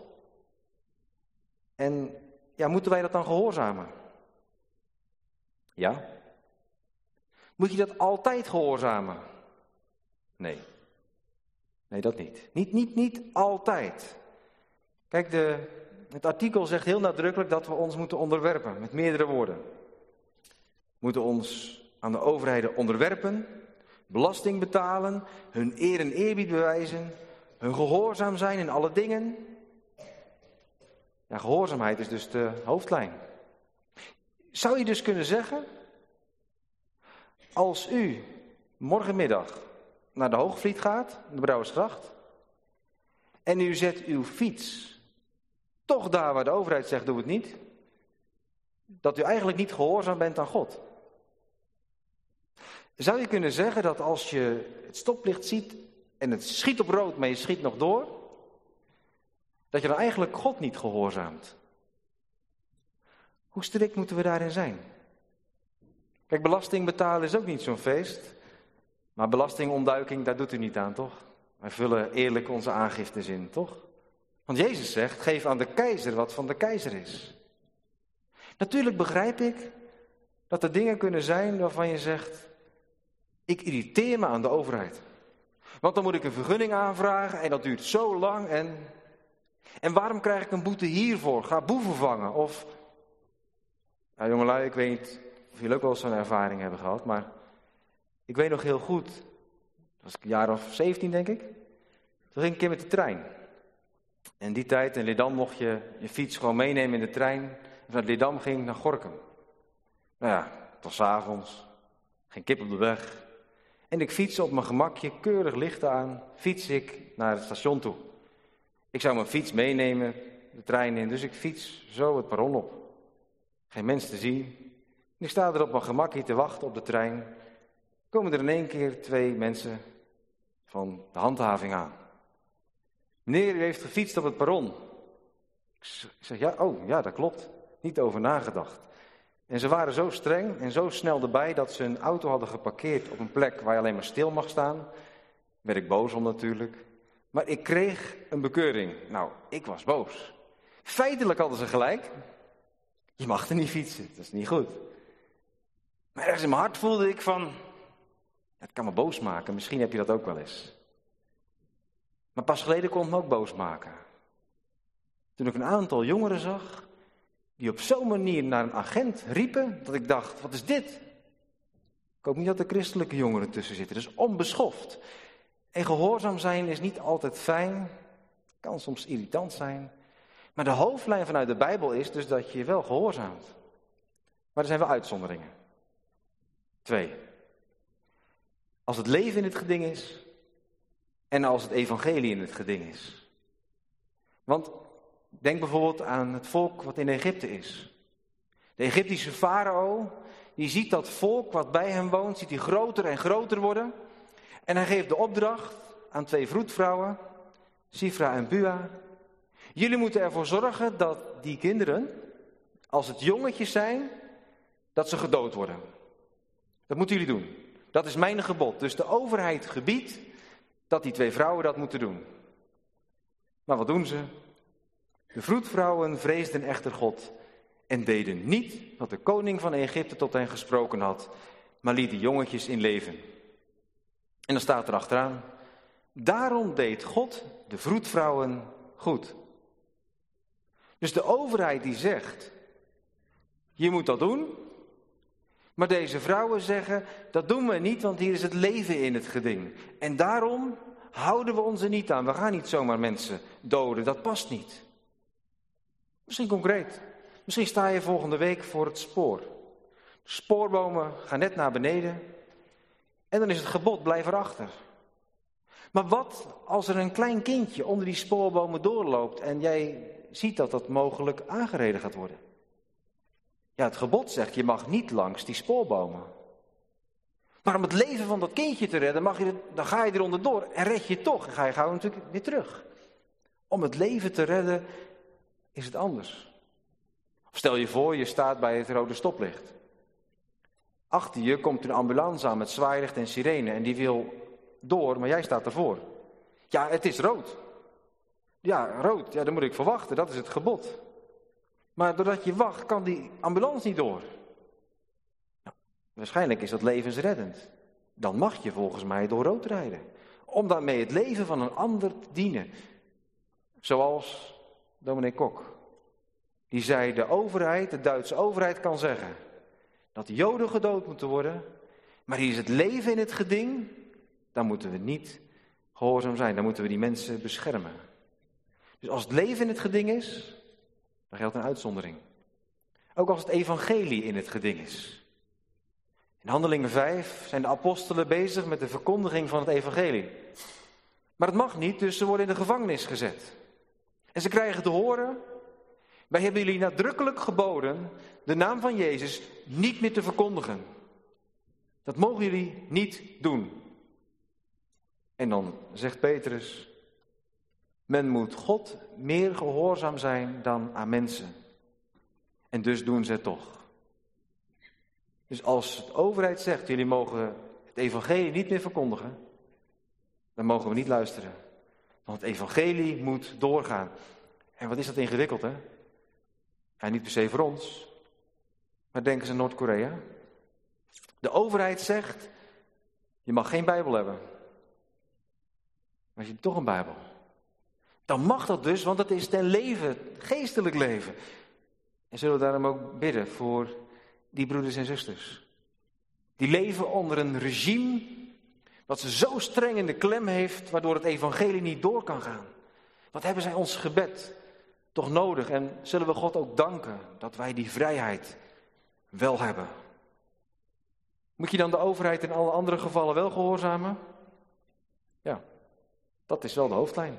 En ja, moeten wij dat dan gehoorzamen? Ja. Moet je dat altijd gehoorzamen? Nee. Nee, dat niet. Niet, niet, niet altijd. Kijk, de, het artikel zegt heel nadrukkelijk dat we ons moeten onderwerpen, met meerdere woorden. We moeten ons aan de overheden onderwerpen, belasting betalen, hun eer en eerbied bewijzen, hun gehoorzaam zijn in alle dingen. Ja, gehoorzaamheid is dus de hoofdlijn. Zou je dus kunnen zeggen, als u morgenmiddag naar de Hoogvliet gaat, de Brouwersgracht, en u zet uw fiets toch daar waar de overheid zegt, doe het niet, dat u eigenlijk niet gehoorzaam bent aan God. Zou je kunnen zeggen dat als je het stoplicht ziet en het schiet op rood, maar je schiet nog door, dat je dan eigenlijk God niet gehoorzaamt? Hoe strikt moeten we daarin zijn? Kijk, belasting betalen is ook niet zo'n feest, maar belastingontduiking, daar doet u niet aan, toch? Wij vullen eerlijk onze aangiftes in, toch? Want Jezus zegt, geef aan de keizer wat van de keizer is. Natuurlijk begrijp ik dat er dingen kunnen zijn waarvan je zegt, ik irriteer me aan de overheid. Want dan moet ik een vergunning aanvragen en dat duurt zo lang. En, en waarom krijg ik een boete hiervoor? Ga boeven vangen. Of, nou jongelui, ik weet niet of jullie ook wel zo'n ervaring hebben gehad. Maar ik weet nog heel goed, dat was ik een jaar of zeventien denk ik. Toen ging ik een keer met de trein. En die tijd in Leerdam mocht je je fiets gewoon meenemen in de trein. En vanuit Leerdam ging ik naar Gorinchem. Nou ja, het was 's avonds. Geen kip op de weg. En ik fiets op mijn gemakje, keurig licht aan, fiets ik naar het station toe. Ik zou mijn fiets meenemen, de trein in, dus ik fiets zo het perron op. Geen mens te zien. En ik sta er op mijn gemakje te wachten op de trein. Komen er in één keer twee mensen van de handhaving aan. Meneer, u heeft gefietst op het perron. Ik zeg, ja, oh, ja, dat klopt. Niet over nagedacht. En ze waren zo streng en zo snel erbij dat ze hun auto hadden geparkeerd op een plek waar je alleen maar stil mag staan. Werd ik boos om natuurlijk. Maar ik kreeg een bekeuring. Nou, ik was boos. Feitelijk hadden ze gelijk. Je mag er niet fietsen, dat is niet goed. Maar ergens in mijn hart voelde ik van, het kan me boos maken, misschien heb je dat ook wel eens. Maar pas geleden kon het me ook boos maken. Toen ik een aantal jongeren zag, die op zo'n manier naar een agent riepen, dat ik dacht, wat is dit? Ik hoop niet dat er christelijke jongeren tussen zitten, dus onbeschoft. En gehoorzaam zijn is niet altijd fijn, kan soms irritant zijn. Maar de hoofdlijn vanuit de Bijbel is dus dat je je wel gehoorzaamt. Maar er zijn wel uitzonderingen. Twee. Als het leven in het geding is en als het evangelie in het geding is. Want denk bijvoorbeeld aan het volk wat in Egypte is. De Egyptische farao, die ziet dat volk wat bij hem woont, ziet hij groter en groter worden. En hij geeft de opdracht aan twee vroedvrouwen, Sifra en Pua. Jullie moeten ervoor zorgen dat die kinderen, als het jongetjes zijn, dat ze gedood worden. Dat moeten jullie doen. Dat is mijn gebod. Dus de overheid gebiedt dat die twee vrouwen dat moeten doen. Maar wat doen ze? De vroedvrouwen vreesden echter God en deden niet wat de koning van Egypte tot hen gesproken had, maar lieten jongetjes in leven. En dan staat er achteraan: daarom deed God de vroedvrouwen goed. Dus de overheid die zegt, je moet dat doen. Maar deze vrouwen zeggen, dat doen we niet, want hier is het leven in het geding. En daarom houden we ons er niet aan. We gaan niet zomaar mensen doden, dat past niet. Misschien concreet. Misschien sta je volgende week voor het spoor. De spoorbomen gaan net naar beneden. En dan is het gebod, blijf erachter. Maar wat als er een klein kindje onder die spoorbomen doorloopt en jij ziet dat dat mogelijk aangereden gaat worden? Ja, het gebod zegt, je mag niet langs die spoorbomen. Maar om het leven van dat kindje te redden, mag je er, dan ga je er onderdoor en red je toch. En ga je gauw natuurlijk weer terug. Om het leven te redden is het anders. Of stel je voor, je staat bij het rode stoplicht. Achter je komt een ambulance aan met zwaailicht en sirene en die wil door, maar jij staat ervoor. Ja, het is rood. Ja, rood, ja, dan moet ik verwachten, dat is het gebod. Maar doordat je wacht, kan die ambulance niet door. Nou, waarschijnlijk is dat levensreddend. Dan mag je volgens mij door rood rijden. Om daarmee het leven van een ander te dienen. Zoals dominee Kok. Die zei, de overheid, de Duitse overheid kan zeggen dat Joden gedood moeten worden. Maar hier is het leven in het geding. Dan moeten we niet gehoorzaam zijn. Dan moeten we die mensen beschermen. Dus als het leven in het geding is, dan geldt een uitzondering. Ook als het evangelie in het geding is. In Handelingen vijf zijn de apostelen bezig met de verkondiging van het evangelie. Maar het mag niet, dus ze worden in de gevangenis gezet. En ze krijgen te horen, wij hebben jullie nadrukkelijk geboden de naam van Jezus niet meer te verkondigen. Dat mogen jullie niet doen. En dan zegt Petrus, men moet God meer gehoorzaam zijn dan aan mensen. En dus doen ze het toch. Dus als de overheid zegt, jullie mogen het evangelie niet meer verkondigen, dan mogen we niet luisteren. Want het evangelie moet doorgaan. En wat is dat ingewikkeld, hè? Ja, niet per se voor ons, maar denk eens aan Noord-Korea. De overheid zegt, je mag geen Bijbel hebben. Maar je hebt toch een Bijbel. Dan mag dat dus, want het is ten leven, geestelijk leven. En zullen we daarom ook bidden voor die broeders en zusters. Die leven onder een regime wat ze zo streng in de klem heeft, waardoor het evangelie niet door kan gaan. Wat hebben zij ons gebed toch nodig? En zullen we God ook danken dat wij die vrijheid wel hebben? Moet je dan de overheid in alle andere gevallen wel gehoorzamen? Ja, dat is wel de hoofdlijn.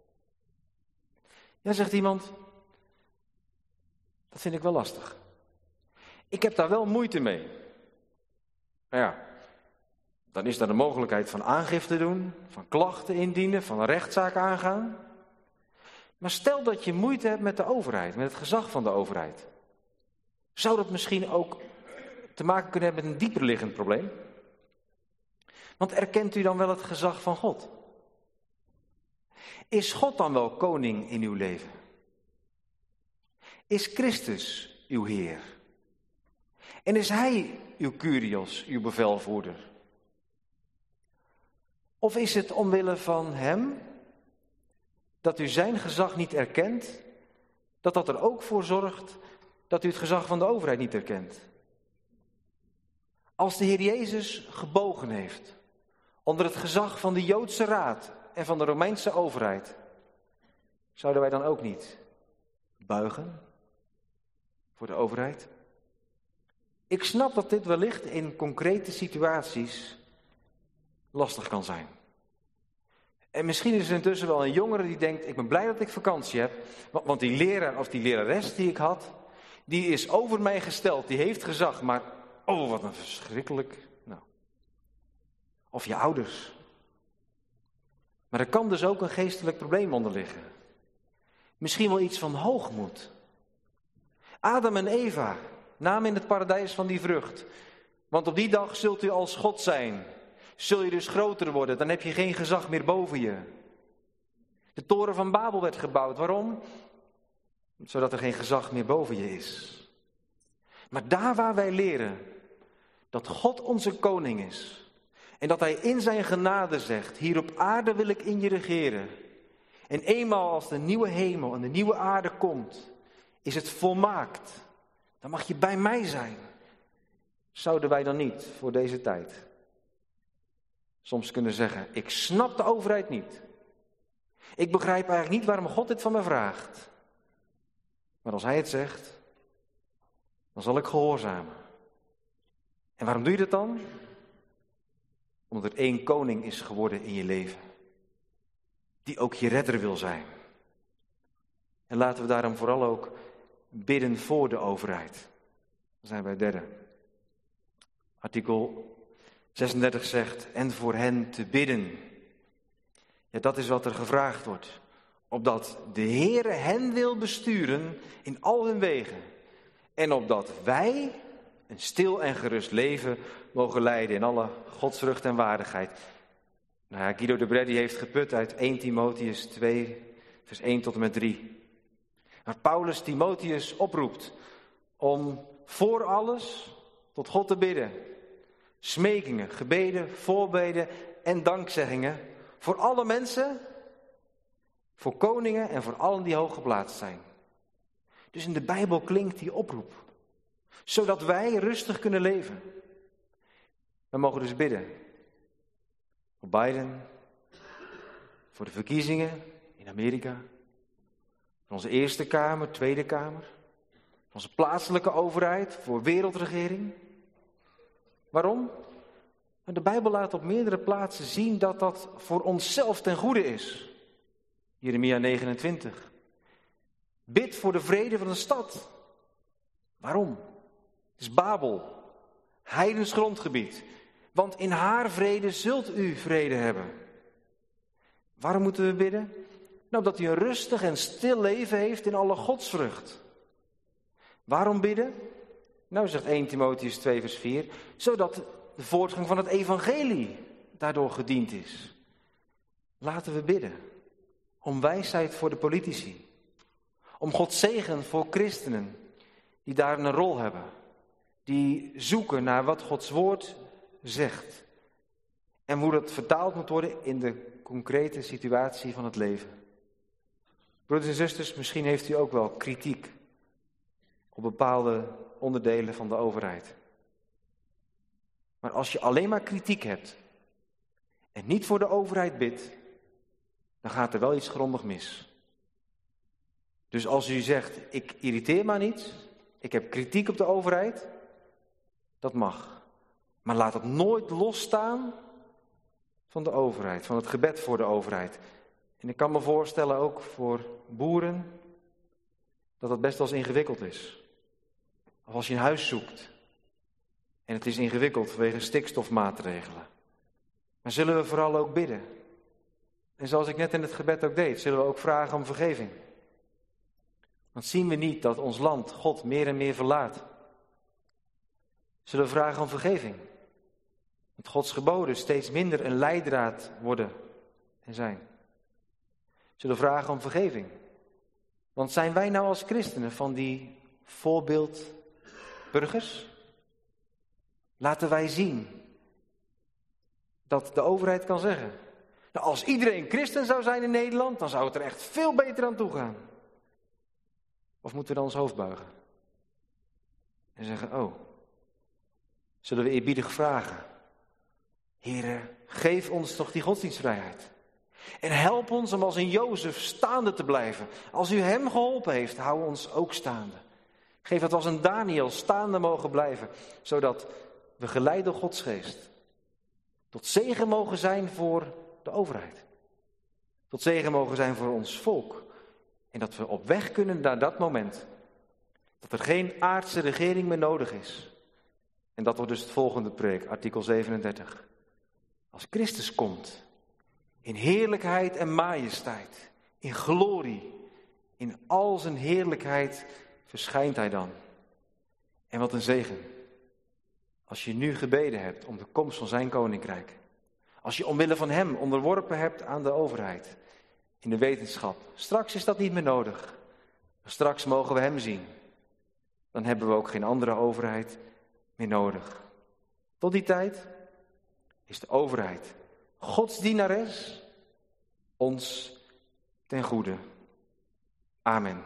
Ja, zegt iemand, dat vind ik wel lastig. Ik heb daar wel moeite mee. Nou ja, dan is daar de mogelijkheid van aangifte doen, van klachten indienen, van een rechtszaak aangaan. Maar stel dat je moeite hebt met de overheid, met het gezag van de overheid. Zou dat misschien ook te maken kunnen hebben met een dieper liggend probleem? Want erkent u dan wel het gezag van God? Is God dan wel koning in uw leven? Is Christus uw Heer? En is Hij uw Kyrios, uw bevelvoerder? Of is het omwille van Hem dat u zijn gezag niet erkent, dat dat er ook voor zorgt dat u het gezag van de overheid niet erkent? Als de Heer Jezus gebogen heeft onder het gezag van de Joodse raad en van de Romeinse overheid, zouden wij dan ook niet buigen voor de overheid? Ik snap dat dit wellicht in concrete situaties lastig kan zijn. En misschien is er intussen wel een jongere die denkt, ik ben blij dat ik vakantie heb, want die leraar of die lerares die ik had, die is over mij gesteld, die heeft gezag, maar oh wat een verschrikkelijk. Nou. Of je ouders. Maar er kan dus ook een geestelijk probleem onder liggen. Misschien wel iets van hoogmoed. Adam en Eva namen in het paradijs van die vrucht. Want op die dag zult u als God zijn. Zul je dus groter worden, dan heb je geen gezag meer boven je. De toren van Babel werd gebouwd. Waarom? Zodat er geen gezag meer boven je is. Maar daar waar wij leren dat God onze koning is en dat hij in zijn genade zegt, hier op aarde wil ik in je regeren. En eenmaal als de nieuwe hemel en de nieuwe aarde komt, is het volmaakt. Dan mag je bij mij zijn. Zouden wij dan niet voor deze tijd soms kunnen zeggen, ik snap de overheid niet. Ik begrijp eigenlijk niet waarom God dit van me vraagt. Maar als hij het zegt, dan zal ik gehoorzamen. En waarom doe je dat dan? Omdat er één koning is geworden in je leven. Die ook je redder wil zijn. En laten we daarom vooral ook bidden voor de overheid. Dan zijn wij derde. Artikel zesendertig zegt, en voor hen te bidden. Ja, dat is wat er gevraagd wordt. Opdat de Heere hen wil besturen in al hun wegen. En opdat wij een stil en gerust leven mogen leiden in alle godsvrucht en waardigheid. Nou ja, Guido de Breddi heeft geput uit eerste Timotheüs twee, vers één tot en met drie. Waar Paulus Timotheus oproept om voor alles tot God te bidden. Smekingen, gebeden, voorbeden en dankzeggingen voor alle mensen, voor koningen en voor allen die hoog geplaatst zijn. Dus in de Bijbel klinkt die oproep, zodat wij rustig kunnen leven. We mogen dus bidden voor Biden, voor de verkiezingen in Amerika, voor onze Eerste Kamer, Tweede Kamer, voor onze plaatselijke overheid, voor wereldregering. Waarom? De Bijbel laat op meerdere plaatsen zien dat dat voor onszelf ten goede is. Jeremia negenentwintig. Bid voor de vrede van de stad. Waarom? Het is Babel, heidens grondgebied. Want in haar vrede zult u vrede hebben. Waarom moeten we bidden? Nou, dat u een rustig en stil leven heeft in alle godsvrucht. Waarom bidden? Nou, zegt eerste Timotheüs twee vers vier, zodat de voortgang van het evangelie daardoor gediend is. Laten we bidden om wijsheid voor de politici. Om Gods zegen voor christenen die daar een rol hebben. Die zoeken naar wat Gods woord zegt. En hoe dat vertaald moet worden in de concrete situatie van het leven. Broeders en zusters, misschien heeft u ook wel kritiek op bepaalde onderdelen van de overheid. Maar als je alleen maar kritiek hebt en niet voor de overheid bidt, dan gaat er wel iets grondig mis. Dus als u zegt, ik irriteer me niet, ik heb kritiek op de overheid, dat mag. Maar laat het nooit losstaan van de overheid, van het gebed voor de overheid. En ik kan me voorstellen ook voor boeren dat het best wel eens ingewikkeld is. Of als je een huis zoekt en het is ingewikkeld vanwege stikstofmaatregelen. Maar zullen we vooral ook bidden? En zoals ik net in het gebed ook deed, zullen we ook vragen om vergeving. Want zien we niet dat ons land God meer en meer verlaat? Zullen we vragen om vergeving? Dat Gods geboden steeds minder een leidraad worden en zijn. Zullen we vragen om vergeving? Want zijn wij nou als christenen van die voorbeeldburgers? Laten wij zien dat de overheid kan zeggen. Nou, als iedereen christen zou zijn in Nederland, dan zou het er echt veel beter aan toe gaan. Of moeten we dan ons hoofd buigen? En zeggen, oh, zullen we eerbiedig vragen. Heere, geef ons toch die godsdienstvrijheid. En help ons om als een Jozef staande te blijven. Als u hem geholpen heeft, hou ons ook staande. Geef dat we als een Daniel staande mogen blijven, zodat we geleid door Gods geest tot zegen mogen zijn voor de overheid. Tot zegen mogen zijn voor ons volk. En dat we op weg kunnen naar dat moment. Dat er geen aardse regering meer nodig is. En dat wordt dus het volgende preek, artikel zevenendertig. Als Christus komt, in heerlijkheid en majesteit, in glorie, in al zijn heerlijkheid verschijnt hij dan. En wat een zegen. Als je nu gebeden hebt om de komst van zijn koninkrijk. Als je omwille van hem onderworpen hebt aan de overheid. in de wetenschap. Straks is dat niet meer nodig. Straks mogen we hem zien. Dan hebben we ook geen andere overheid meer nodig. Tot die tijd is de overheid Gods dienares ons ten goede. Amen.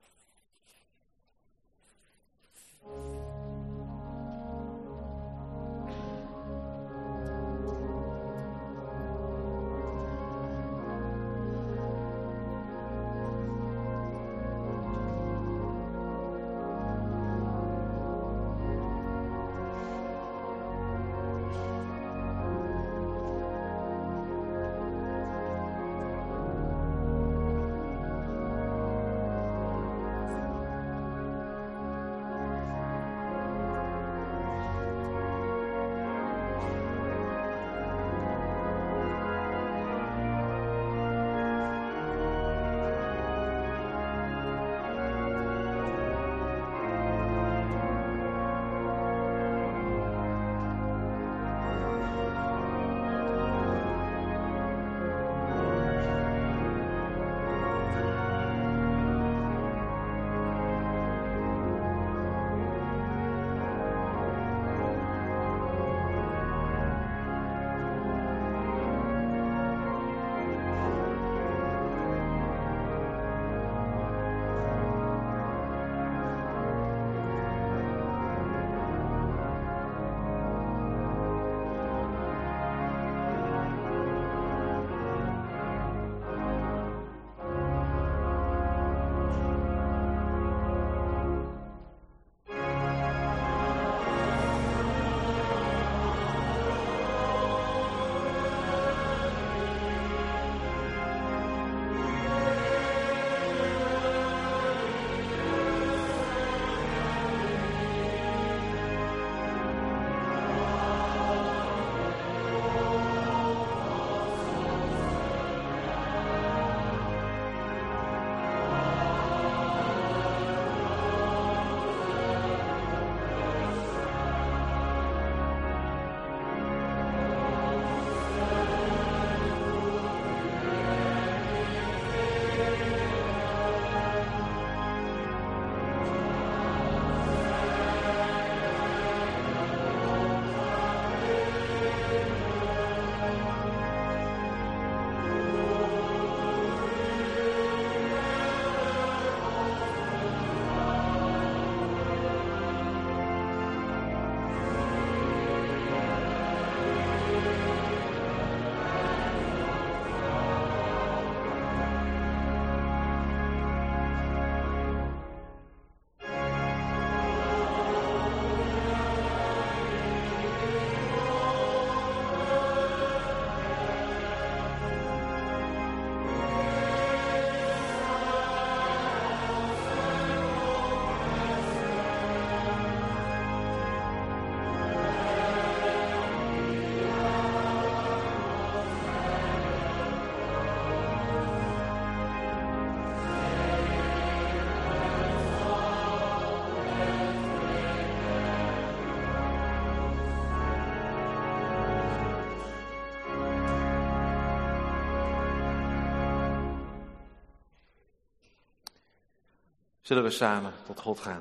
Zullen we samen tot God gaan.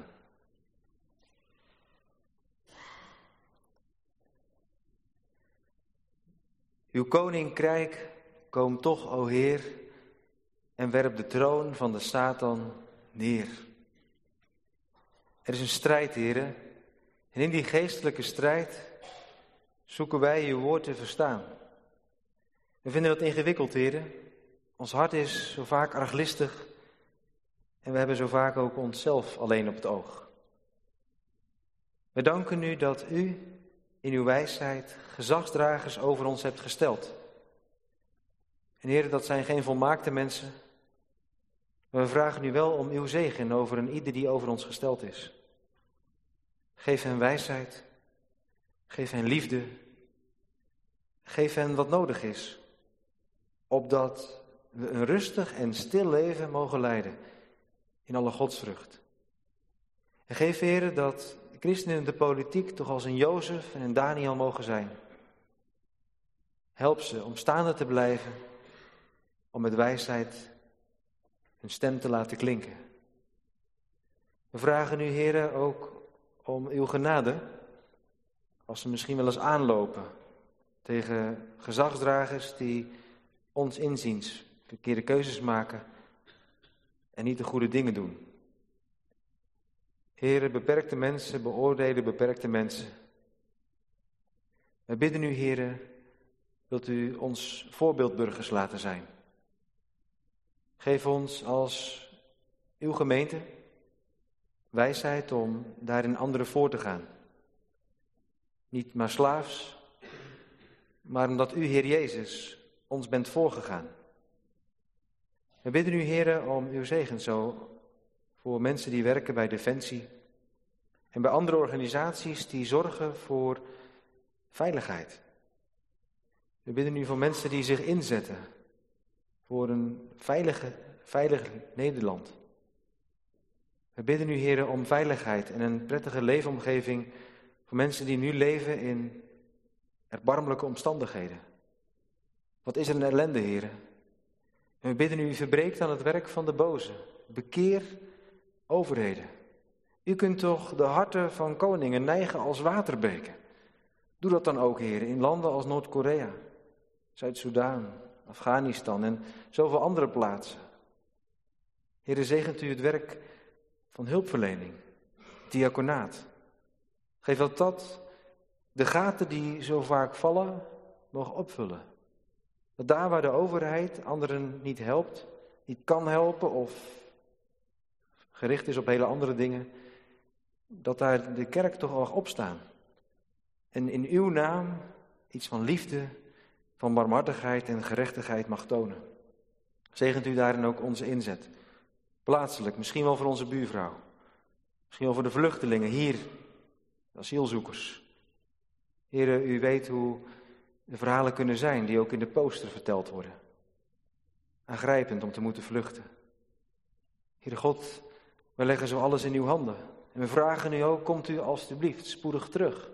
Uw koninkrijk, kom toch, o Heer, en werp de troon van de Satan neer. Er is een strijd, Heere, en in die geestelijke strijd zoeken wij uw woord te verstaan. We vinden dat ingewikkeld, Heere. Ons hart is zo vaak arglistig en we hebben zo vaak ook onszelf alleen op het oog. We danken u dat u in uw wijsheid gezagsdragers over ons hebt gesteld. En Heere, dat zijn geen volmaakte mensen, maar we vragen u wel om uw zegen over een ieder die over ons gesteld is. Geef hen wijsheid, geef hen liefde, geef hen wat nodig is, opdat we een rustig en stil leven mogen leiden in alle godsvrucht. En geef, Heere, dat christenen in de politiek toch als een Jozef en een Daniel mogen zijn. Help ze om staande te blijven, om met wijsheid hun stem te laten klinken. We vragen u, Heere, ook om uw genade, als ze misschien wel eens aanlopen tegen gezagsdragers die ons inziens verkeerde keuzes maken en niet de goede dingen doen. Heere, beperkte mensen beoordelen beperkte mensen. Wij bidden u, Heere, wilt u ons voorbeeldburgers laten zijn. Geef ons als uw gemeente wijsheid om daarin anderen voor te gaan. Niet maar slaafs, maar omdat u, Heer Jezus, ons bent voorgegaan. We bidden u, Heere, om uw zegen zo voor mensen die werken bij Defensie en bij andere organisaties die zorgen voor veiligheid. We bidden u voor mensen die zich inzetten voor een veilige, veilig Nederland. We bidden u, Heere, om veiligheid en een prettige leefomgeving voor mensen die nu leven in erbarmelijke omstandigheden. Wat is er een ellende, Heere? En we bidden u, verbreekt aan het werk van de boze. Bekeer overheden. U kunt toch de harten van koningen neigen als waterbeken. Doe dat dan ook, Heere, in landen als Noord-Korea, Zuid-Soedan, Afghanistan en zoveel andere plaatsen. Heere, zegent u het werk van hulpverlening, diaconaat. Geef dat dat de gaten die zo vaak vallen, mogen opvullen. Dat daar waar de overheid anderen niet helpt, niet kan helpen of gericht is op hele andere dingen, dat daar de kerk toch mag opstaan. En in uw naam iets van liefde, van barmhartigheid en gerechtigheid mag tonen. Zegent u daarin ook onze inzet. Plaatselijk, misschien wel voor onze buurvrouw. Misschien wel voor de vluchtelingen hier, de asielzoekers. Heere, u weet hoe de verhalen kunnen zijn die ook in de poster verteld worden. Aangrijpend om te moeten vluchten. Heere God, we leggen zo alles in uw handen. En we vragen u ook, komt u alstublieft spoedig terug.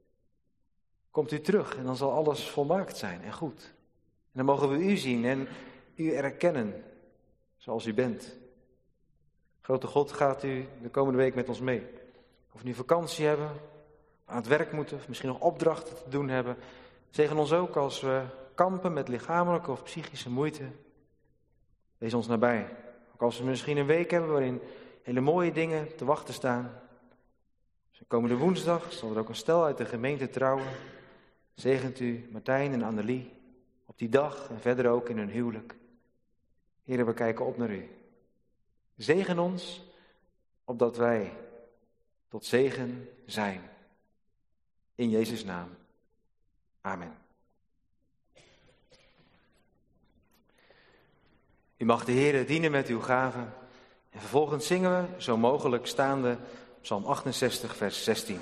Komt u terug en dan zal alles volmaakt zijn en goed. En dan mogen we u zien en u erkennen zoals u bent. Grote God, gaat u de komende week met ons mee. Of we nu vakantie hebben, aan het werk moeten, of misschien nog opdrachten te doen hebben. Zegen ons ook als we kampen met lichamelijke of psychische moeite. Wees ons nabij. Ook als we misschien een week hebben waarin hele mooie dingen te wachten staan. Dus komende woensdag zal er ook een stel uit de gemeente trouwen. Zegent u Martijn en Annelie op die dag en verder ook in hun huwelijk. Heere, we kijken op naar u. Zegen ons, opdat wij tot zegen zijn. In Jezus' naam. Amen. U mag de Heere dienen met uw gaven. En vervolgens zingen we, zo mogelijk staande, Psalm achtenzestig, vers zestien.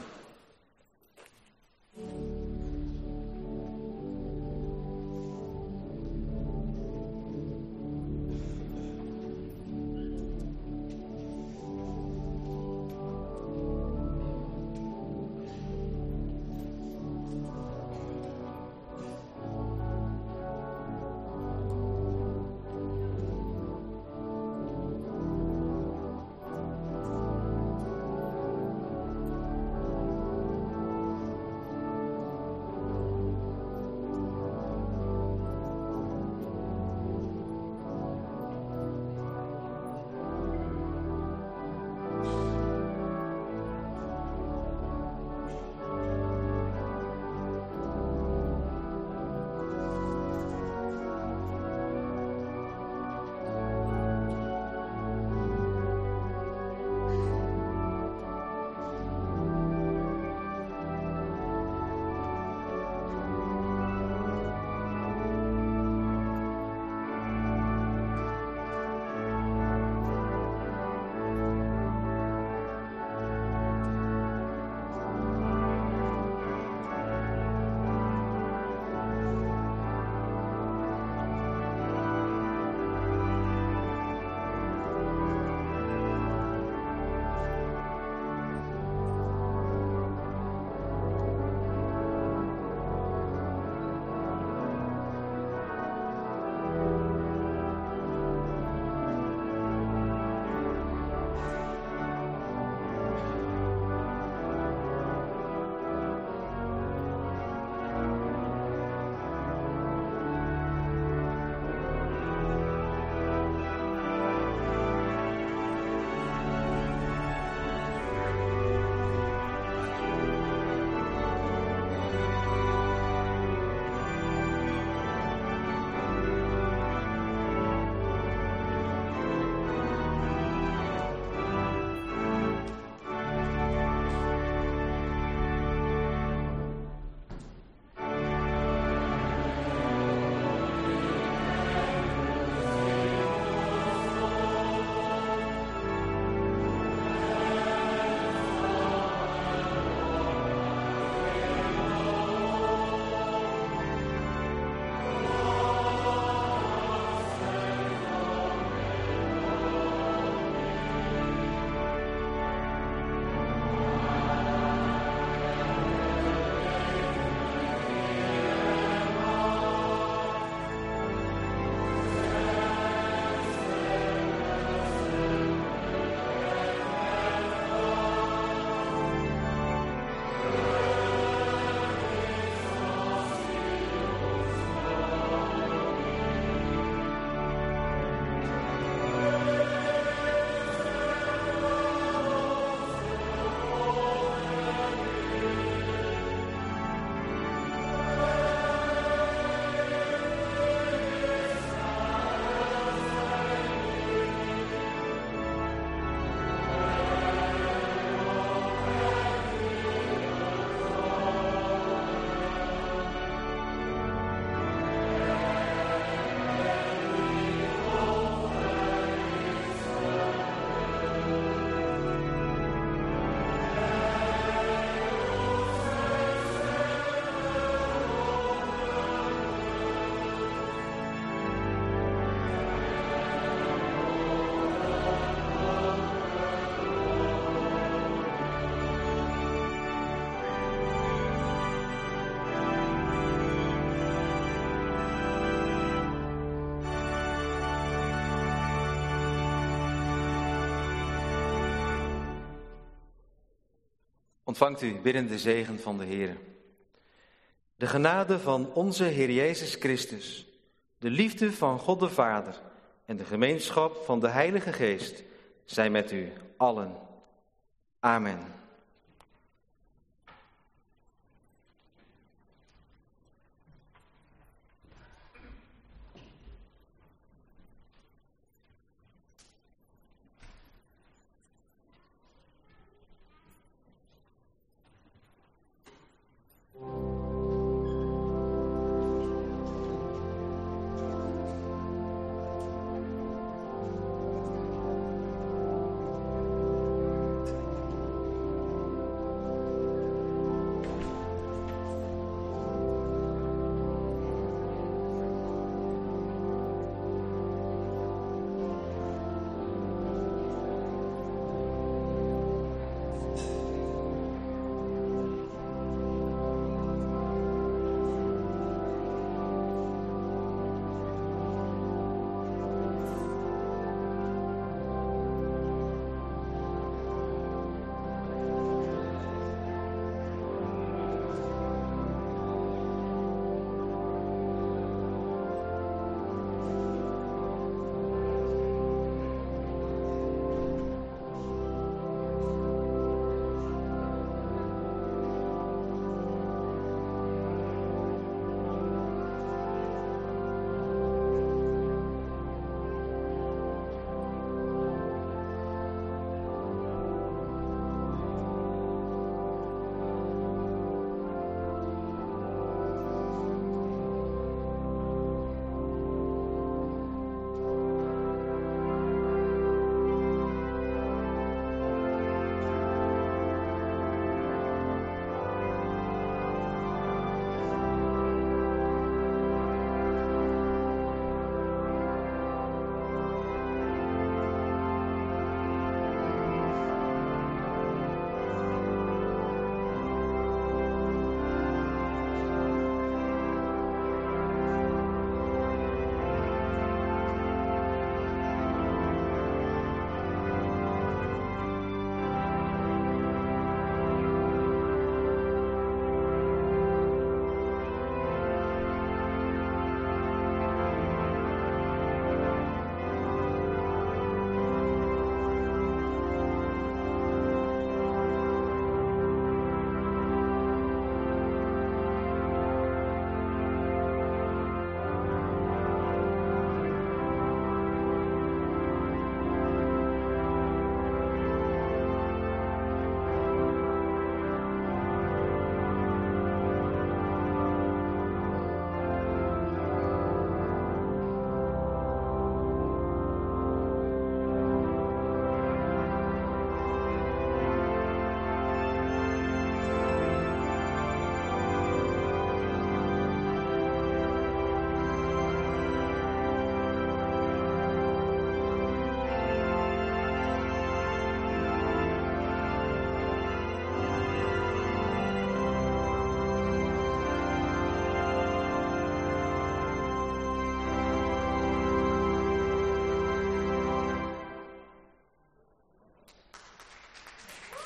Ontvangt u biddende zegen van de Heer. De genade van onze Heer Jezus Christus, de liefde van God de Vader en de gemeenschap van de Heilige Geest zijn met u allen. Amen.